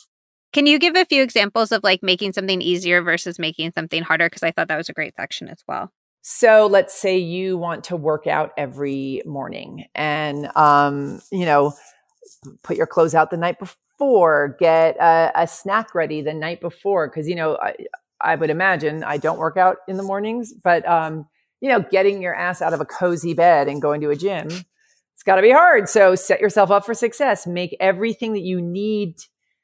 Can you give a few examples of like making something easier versus making something harder? Because I thought that was a great section as well. So let's say you want to work out every morning and, um, you know, put your clothes out the night before, get a, a snack ready the night before. Cause, you know, I, I would imagine I don't work out in the mornings, but, um, you know, getting your ass out of a cozy bed and going to a gym, it's got to be hard. So set yourself up for success. Make everything that you need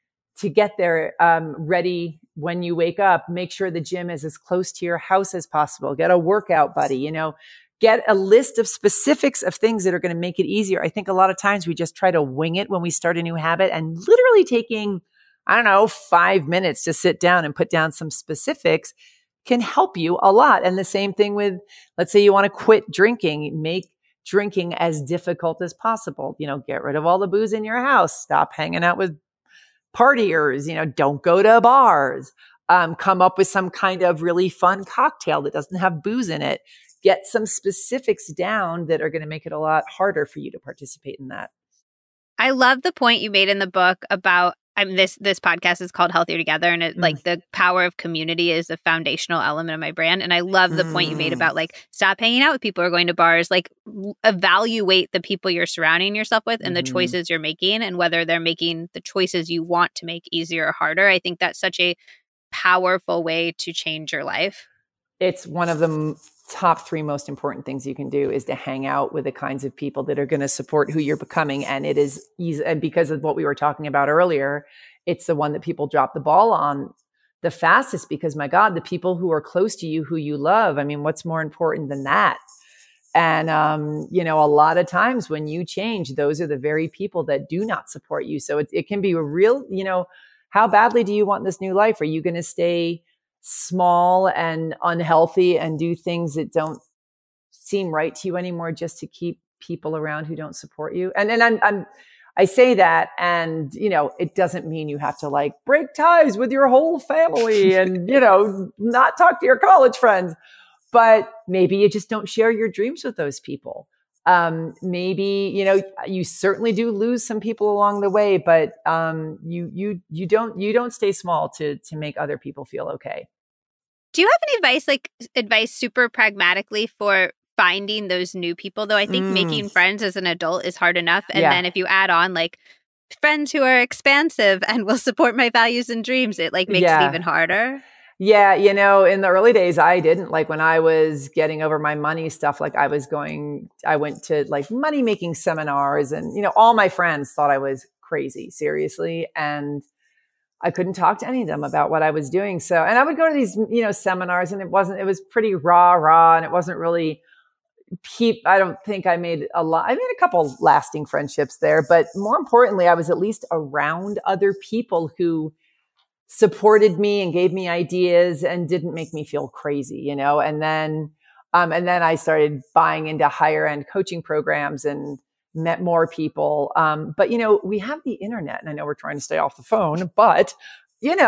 to get there um, ready when you wake up. Make sure the gym is as close to your house as possible. Get a workout buddy, you know, get a list of specifics of things that are going to make it easier. I think a lot of times we just try to wing it when we start a new habit, and literally taking, I don't know, five minutes to sit down and put down some specifics can help you a lot. And the same thing with, let's say you want to quit drinking, make drinking as difficult as possible. You know, get rid of all the booze in your house, stop hanging out with partiers, you know, don't go to bars, um, come up with some kind of really fun cocktail that doesn't have booze in it. Get some specifics down that are going to make it a lot harder for you to participate in that. I love the point you made in the book about I mean, this this podcast is called Healthier Together, and it, mm. like the power of community is a foundational element of my brand. And I love the mm. point you made about like stop hanging out with people who are going to bars, like evaluate the people you're surrounding yourself with and mm. the choices you're making, and whether they're making the choices you want to make easier or harder. I think that's such a powerful way to change your life. It's one of the top three most important things you can do is to hang out with the kinds of people that are going to support who you're becoming. And it is easy. And because of what we were talking about earlier, it's the one that people drop the ball on the fastest, because my God, the people who are close to you, who you love, I mean, what's more important than that? And, um, you know, a lot of times when you change, those are the very people that do not support you. So it, it can be a real, you know, how badly do you want this new life? Are you going to stay small and unhealthy and do things that don't seem right to you anymore just to keep people around who don't support you? And then I'm, I'm, I say that, and, you know, it doesn't mean you have to like break ties with your whole family and, you know, not talk to your college friends, but maybe you just don't share your dreams with those people. Um, maybe, you know, you certainly do lose some people along the way, but, um, you, you, you don't, you don't stay small to, to make other people feel okay. Do you have any advice, like advice super pragmatically for finding those new people? Though I think mm. making friends as an adult is hard enough. And yeah. then if you add on like friends who are expansive and will support my values and dreams, it like makes yeah. it even harder. Yeah, you know, in the early days, I didn't like when I was getting over my money stuff. Like I was going, I went to like money making seminars, and, you know, all my friends thought I was crazy, seriously. And I couldn't talk to any of them about what I was doing. So, and I would go to these, you know, seminars, and it wasn't, it was pretty raw, raw. And it wasn't really keep, I don't think I made a lot. I made a couple lasting friendships there, but more importantly, I was at least around other people who supported me and gave me ideas and didn't make me feel crazy, you know? And then, um, and then I started buying into higher end coaching programs and met more people. Um, but you know, we have the internet, and I know we're trying to stay off the phone, but you know,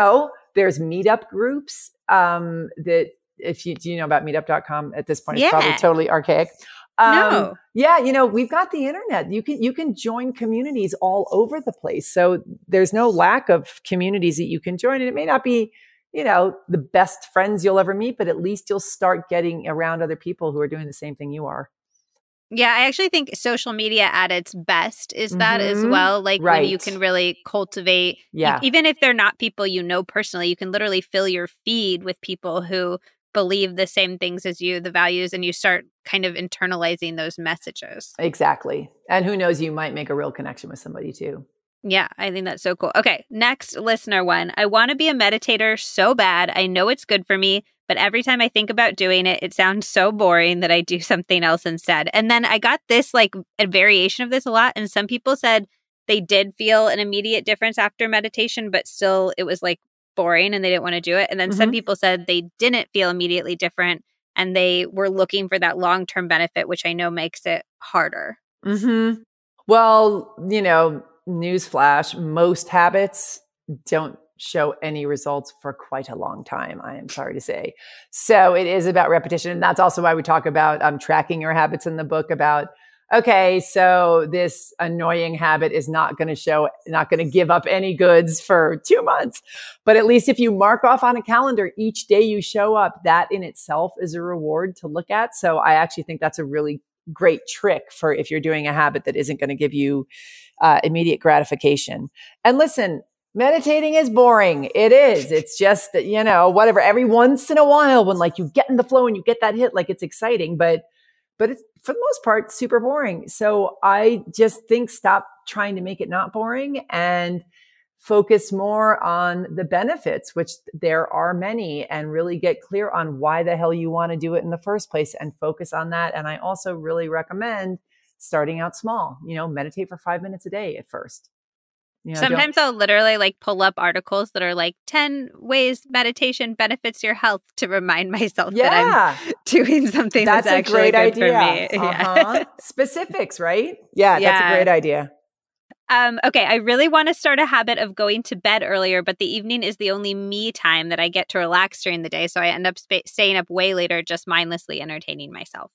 There's meetup groups um, that if you, do you know about meetup dot com at this point, yeah. it's probably totally archaic. Um, no. Yeah, you know, we've got the internet. You can you can join communities all over the place. So there's no lack of communities that you can join. And it may not be, you know, the best friends you'll ever meet, but at least you'll start getting around other people who are doing the same thing you are. Yeah, I actually think social media at its best is that Mhm. as well. Like Right. when you can really cultivate, Yeah. e- even if they're not people you know personally, you can literally fill your feed with people who believe the same things as you, the values, and you start kind of internalizing those messages. Exactly. And who knows, you might make a real connection with somebody too. Yeah, I think that's so cool. Okay, next listener one. I want to be a meditator so bad. I know it's good for me, but every time I think about doing it, it sounds so boring that I do something else instead. And then I got this, like, a variation of this a lot. And some people said they did feel an immediate difference after meditation, but still it was like boring and they didn't want to do it. And then some Mhm. people said they didn't feel immediately different and they were looking for that long-term benefit, which I know makes it harder. Mm-hmm. Well, you know, newsflash, most habits don't show any results for quite a long time, I am sorry to say. So it is about repetition. And that's also why we talk about um, tracking your habits in the book about, okay, so this annoying habit is not going to show, not going to give up any goods for two months. But at least if you mark off on a calendar each day you show up, that in itself is a reward to look at. So I actually think that's a really great trick for if you're doing a habit that isn't going to give you uh, immediate gratification. And listen, meditating is boring. It is. It's just that, you know, whatever, every once in a while when like you get in the flow and you get that hit, like it's exciting, but, but it's for the most part, super boring. So I just think stop trying to make it not boring and focus more on the benefits, which there are many, and really get clear on why the hell you want to do it in the first place and focus on that. And I also really recommend starting out small, you know, meditate for five minutes a day at first. You know, Sometimes I'll literally like pull up articles that are like ten ways meditation benefits your health to remind myself yeah, that I'm doing something that's, that's a actually great good idea. for me. Uh-huh. Yeah. Specifics, right? Yeah, Yeah. that's a great idea. Um, okay, I really want to start a habit of going to bed earlier, but the evening is the only me time that I get to relax during the day. So I end up sp- staying up way later, just mindlessly entertaining myself.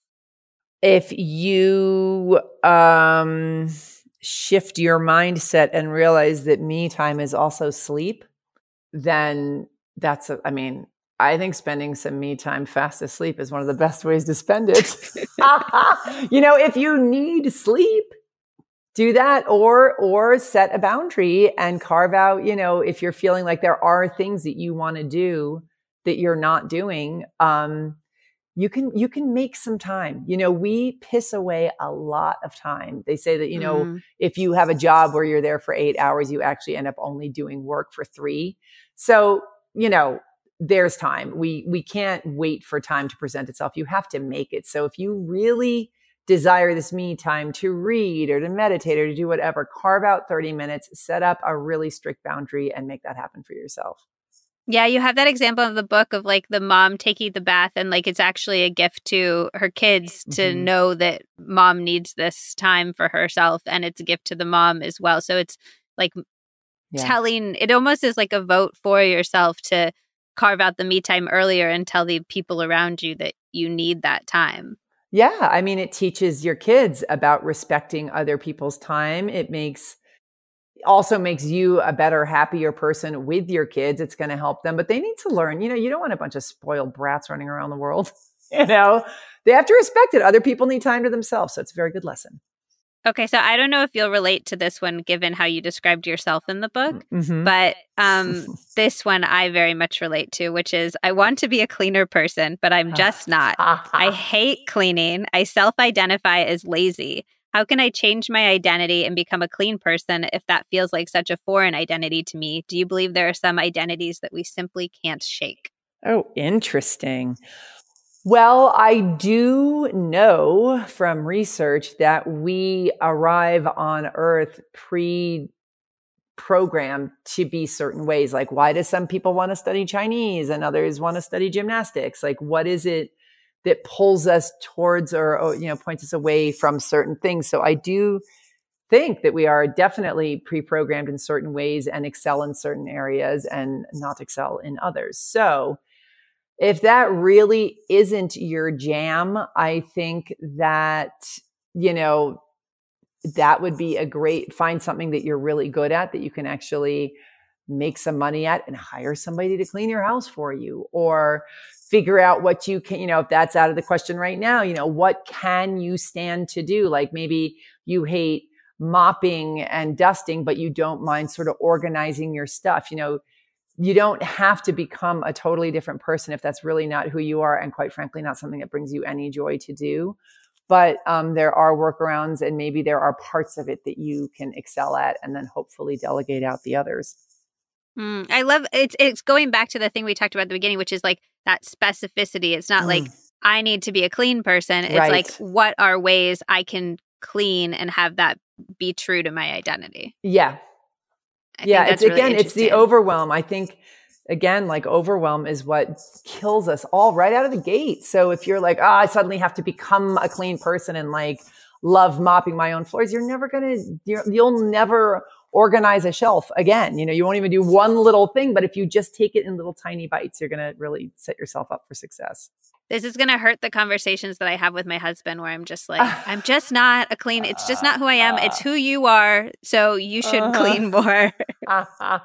If you um, shift your mindset and realize that me time is also sleep, then that's, a, I mean, I think spending some me time fast asleep is one of the best ways to spend it. You know, if you need sleep, do that, or, or set a boundary and carve out, you know, if you're feeling like there are things that you want to do that you're not doing, um, you can, you can make some time. You know, we piss away a lot of time. They say that, you know, Mm. if you have a job where you're there for eight hours, you actually end up only doing work for three. So, you know, there's time. We, we can't wait for time to present itself. You have to make it. So if you really desire this me time to read or to meditate or to do whatever, carve out thirty minutes, set up a really strict boundary and make that happen for yourself. Yeah, you have that example of the book of like the mom taking the bath and like it's actually a gift to her kids to Mhm. know that mom needs this time for herself and it's a gift to the mom as well. So it's like Yeah. telling, it almost is like a vote for yourself to carve out the me time earlier and tell the people around you that you need that time. Yeah. I mean, it teaches your kids about respecting other people's time. It makes, also makes you a better, happier person with your kids. It's going to help them, but they need to learn, you know, you don't want a bunch of spoiled brats running around the world. You know, they have to respect it. Other people need time to themselves. So it's a very good lesson. Okay, so I don't know if you'll relate to this one given how you described yourself in the book, Mm-hmm. but um, this one I very much relate to, which is I want to be a cleaner person, but I'm just not. I hate cleaning. I self-identify as lazy. How can I change my identity and become a clean person if that feels like such a foreign identity to me? Do you believe there are some identities that we simply can't shake? Oh, interesting. Well, I do know from research that we arrive on Earth pre-programmed to be certain ways. Like, why do some people want to study Chinese and others want to study gymnastics? Like, what is it that pulls us towards or, or, you know, points us away from certain things? So I do think that we are definitely pre-programmed in certain ways and excel in certain areas and not excel in others. So if that really isn't your jam, I think that, you know, that would be a great, find something that you're really good at that you can actually make some money at and hire somebody to clean your house for you, or figure out what you can, you know, if that's out of the question right now, you know, what can you stand to do? Like maybe you hate mopping and dusting, but you don't mind sort of organizing your stuff. You know, you don't have to become a totally different person if that's really not who you are. And quite frankly, not something that brings you any joy to do. But um, there are workarounds, and maybe there are parts of it that you can excel at and then hopefully delegate out the others. Mm, I love it's it's going back to the thing we talked about at the beginning, which is like that specificity. It's not mm. like I need to be a clean person. It's right. like, what are ways I can clean and have that be true to my identity? Yeah. I yeah. think that's It's really again, it's the overwhelm. I think again, like overwhelm is what kills us all right out of the gate. So if you're like, oh, I suddenly have to become a clean person and like love mopping my own floors, you're never going to, you'll never organize a shelf again. You know, you won't even do one little thing, but if you just take it in little tiny bites, you're going to really set yourself up for success. This is going to hurt the conversations that I have with my husband where I'm just like, I'm just not a clean, it's just not who I am. It's who you are. So you should uh-huh. clean more. uh-huh.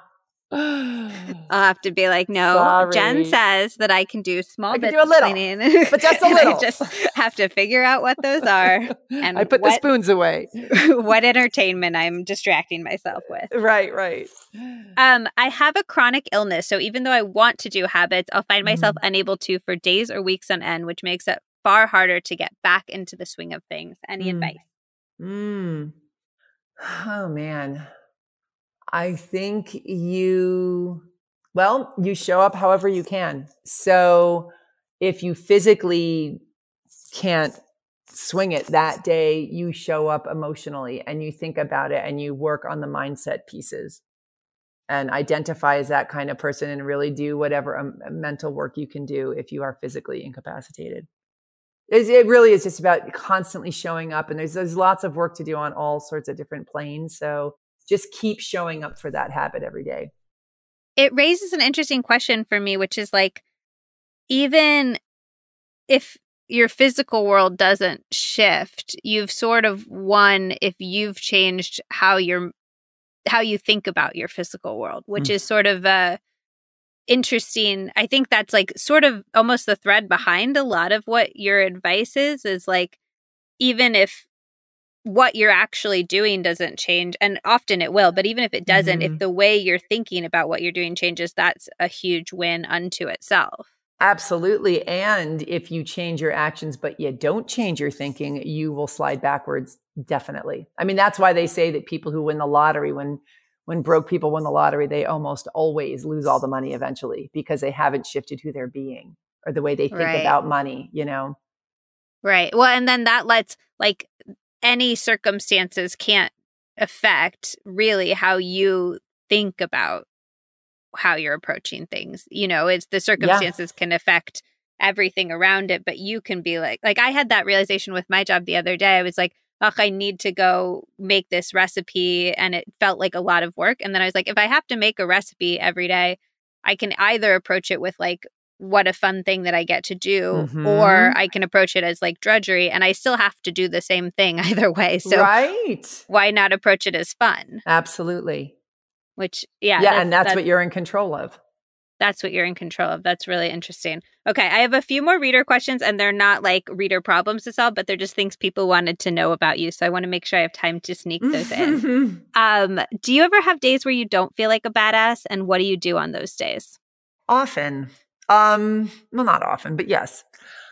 I'll have to be like, no, Sorry. Jen says that I can do small I bits can do a little, of cleaning. But just a little. I just have to figure out what those are. And I put what, the spoons away. What entertainment I'm distracting myself with. Right, right. Um, I have a chronic illness. So even though I want to do habits, I'll find myself mm. unable to for days or weeks on end, which makes it far harder to get back into the swing of things. Any mm. advice? Mm. Oh, man. I think you, well, you show up however you can. So if you physically can't swing it that day, you show up emotionally and you think about it and you work on the mindset pieces and identify as that kind of person and really do whatever um, mental work you can do if you are physically incapacitated. It's, it really is just about constantly showing up, and there's, there's lots of work to do on all sorts of different planes. So just keep showing up for that habit every day. It raises an interesting question for me, which is like, even if your physical world doesn't shift, you've sort of won if you've changed how you're, how you think about your physical world, which mm. is sort of uh, interesting. I think that's like sort of almost the thread behind a lot of what your advice is, is like, even if what you're actually doing doesn't change, and often it will, but even if it doesn't, mm-hmm. if the way you're thinking about what you're doing changes, that's a huge win unto itself. Absolutely. And if you change your actions, but you don't change your thinking, you will slide backwards. Definitely. I mean, that's why they say that people who win the lottery, when, when broke people win the lottery, they almost always lose all the money eventually because they haven't shifted who they're being or the way they think right. about money, you know? Right. Well, and then that lets like, any circumstances can't affect really how you think about how you're approaching things. You know, it's the circumstances yeah. can affect everything around it, but you can be like, like I had that realization with my job the other day. I was like, oh, I need to go make this recipe. And it felt like a lot of work. And then I was like, if I have to make a recipe every day, I can either approach it with like, what a fun thing that I get to do, mm-hmm. or I can approach it as like drudgery and I still have to do the same thing either way. So right. why not approach it as fun? Absolutely. Which, yeah. Yeah. That's, and that's, that's what you're in control of. That's what you're in control of. That's really interesting. Okay. I have a few more reader questions, and they're not like reader problems to solve, but they're just things people wanted to know about you. So I want to make sure I have time to sneak those in. Um, do you ever have days where you don't feel like a badass, and what do you do on those days? Often. Um, well, not often, but yes.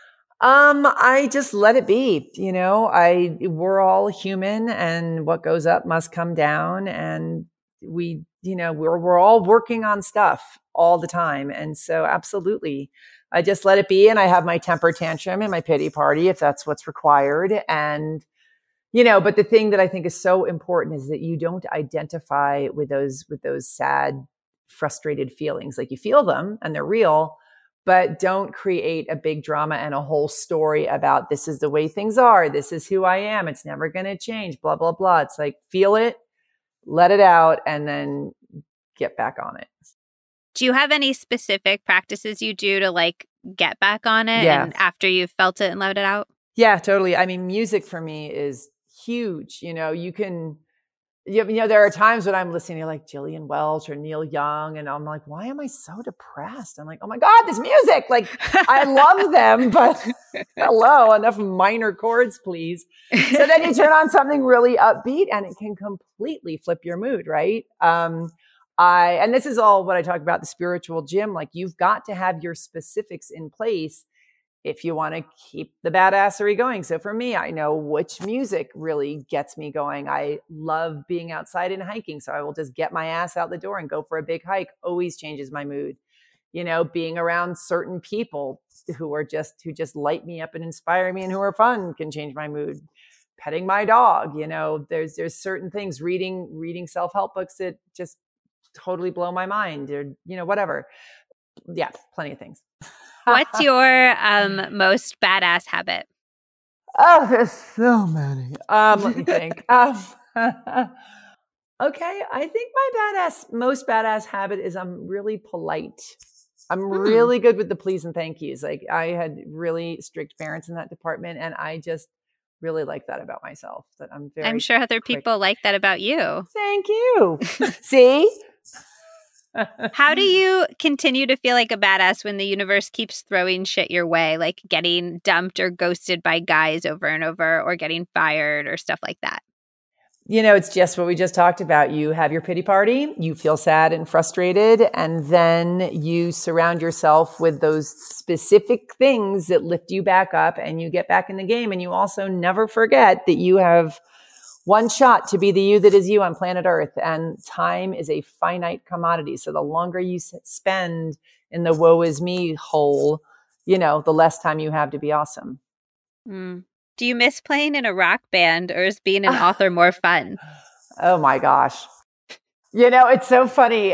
Um, I just let it be, you know, I, we're all human, and what goes up must come down, and we, you know, we're, we're all working on stuff all the time. And so absolutely, I just let it be. And I have my temper tantrum and my pity party if that's what's required. And, you know, but the thing that I think is so important is that you don't identify with those, with those sad, frustrated feelings. Like you feel them and they're real, but don't create a big drama and a whole story about this is the way things are. This is who I am. It's never going to change, blah, blah, blah. It's like, feel it, let it out, and then get back on it. Do you have any specific practices you do to like get back on it Yeah. and after you've felt it and let it out? Yeah, totally. I mean, music for me is huge. You know, you can, you know, there are times when I'm listening to like Jillian Welch or Neil Young, and I'm like, why am I so depressed? I'm like, oh my God, this music. Like, I love them, but hello, enough minor chords, please. So then you turn on something really upbeat and it can completely flip your mood, right? Um, I, and this is all what I talk about, the spiritual gym. Like, you've got to have your specifics in place if you want to keep the badassery going. So for me, I know which music really gets me going. I love being outside and hiking. So I will just get my ass out the door and go for a big hike. Always changes my mood. You know, being around certain people who are just, who just light me up and inspire me and who are fun can change my mood. Petting my dog, you know, there's, there's certain things, reading, reading self-help books that just totally blow my mind, or, you know, whatever. Yeah. Plenty of things. What's your um, most badass habit? Oh, there's so many. Um, let me think. um, okay. I think my badass, most badass habit is I'm really polite. I'm hmm. really good with the please and thank yous. Like, I had really strict parents in that department, and I just really like that about myself, that I'm very I'm sure other quick. people like that about you. Thank you. See? How do you continue to feel like a badass when the universe keeps throwing shit your way, like getting dumped or ghosted by guys over and over, or getting fired or stuff like that? You know, it's just what we just talked about. You have your pity party, you feel sad and frustrated, and then you surround yourself with those specific things that lift you back up and you get back in the game. And you also never forget that you have one shot to be the you that is you on planet Earth, and time is a finite commodity. So the longer you spend in the woe is me hole, you know, the less time you have to be awesome. Mm. Do you miss playing in a rock band, or is being an author more fun? Oh my gosh. You know, it's so funny.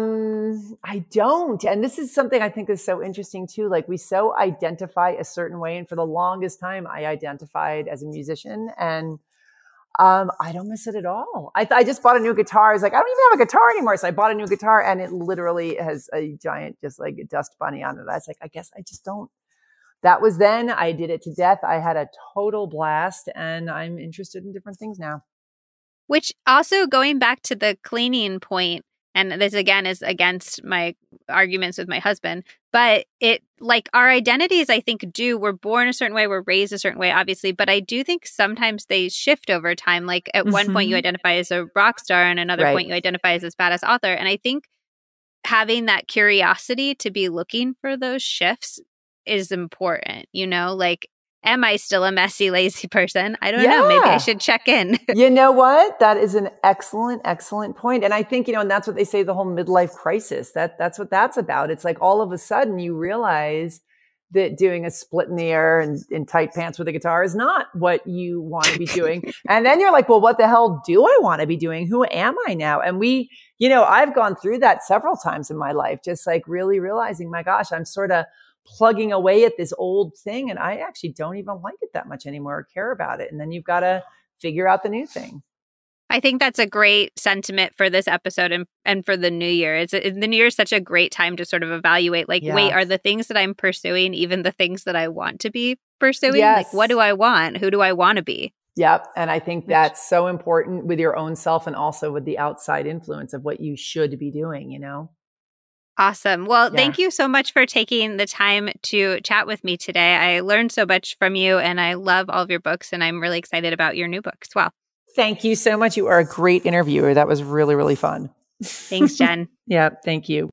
Um, I don't. And this is something I think is so interesting too. Like, we so identify a certain way. And for the longest time, I identified as a musician, and Um, I don't miss it at all. I, th- I just bought a new guitar. I was like, I don't even have a guitar anymore. So I bought a new guitar, and it literally has a giant, just like a dust bunny on it. I was like, I guess I just don't. That was then. I did it to death. I had a total blast, and I'm interested in different things now. Which also, going back to the cleaning point, and this again is against my arguments with my husband, but it, like, our identities, I think, do, we're born a certain way, we're raised a certain way, obviously, but I do think sometimes they shift over time. Like, at mm-hmm. one point you identify as a rock star, and another right. point you identify as this badass author. And I think having that curiosity to be looking for those shifts is important, you know, like, am I still a messy, lazy person? I don't yeah. know. Maybe I should check in. You know what? That is an excellent, excellent point. And I think, you know, and that's what they say, the whole midlife crisis, that that's what that's about. It's like, all of a sudden you realize that doing a split in the air and in tight pants with a guitar is not what you want to be doing. And then you're like, well, what the hell do I want to be doing? Who am I now? And we, you know, I've gone through that several times in my life, just like really realizing, my gosh, I'm sort of plugging away at this old thing, and I actually don't even like it that much anymore or care about it. And then you've got to figure out the new thing. I think that's a great sentiment for this episode, and, and for the new year. It's, it, the new year is such a great time to sort of evaluate, like, yeah. wait, are the things that I'm pursuing even the things that I want to be pursuing? Yes. Like, what do I want? Who do I want to be? Yep. And I think that's so important with your own self, and also with the outside influence of what you should be doing, you know? Awesome. Well, yeah. thank you so much for taking the time to chat with me today. I learned so much from you, and I love all of your books, and I'm really excited about your new book as well. Thank you so much. You are a great interviewer. That was really, really fun. Thanks, Jen. Yeah, thank you.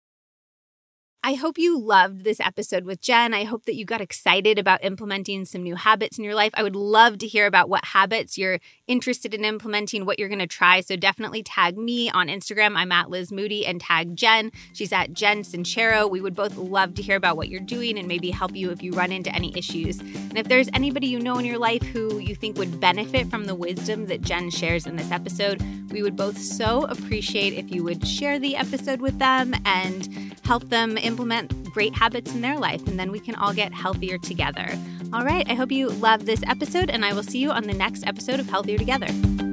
I hope you loved this episode with Jen. I hope that you got excited about implementing some new habits in your life. I would love to hear about what habits you're interested in implementing, what you're going to try. So definitely tag me on Instagram. I'm at Liz Moody, and tag Jen. She's at Jen Sincero. We would both love to hear about what you're doing and maybe help you if you run into any issues. And if there's anybody you know in your life who you think would benefit from the wisdom that Jen shares in this episode, we would both so appreciate if you would share the episode with them and help them implement great habits in their life, and then we can all get healthier together. All right, I hope you love this episode, and I will see you on the next episode of Healthier Together.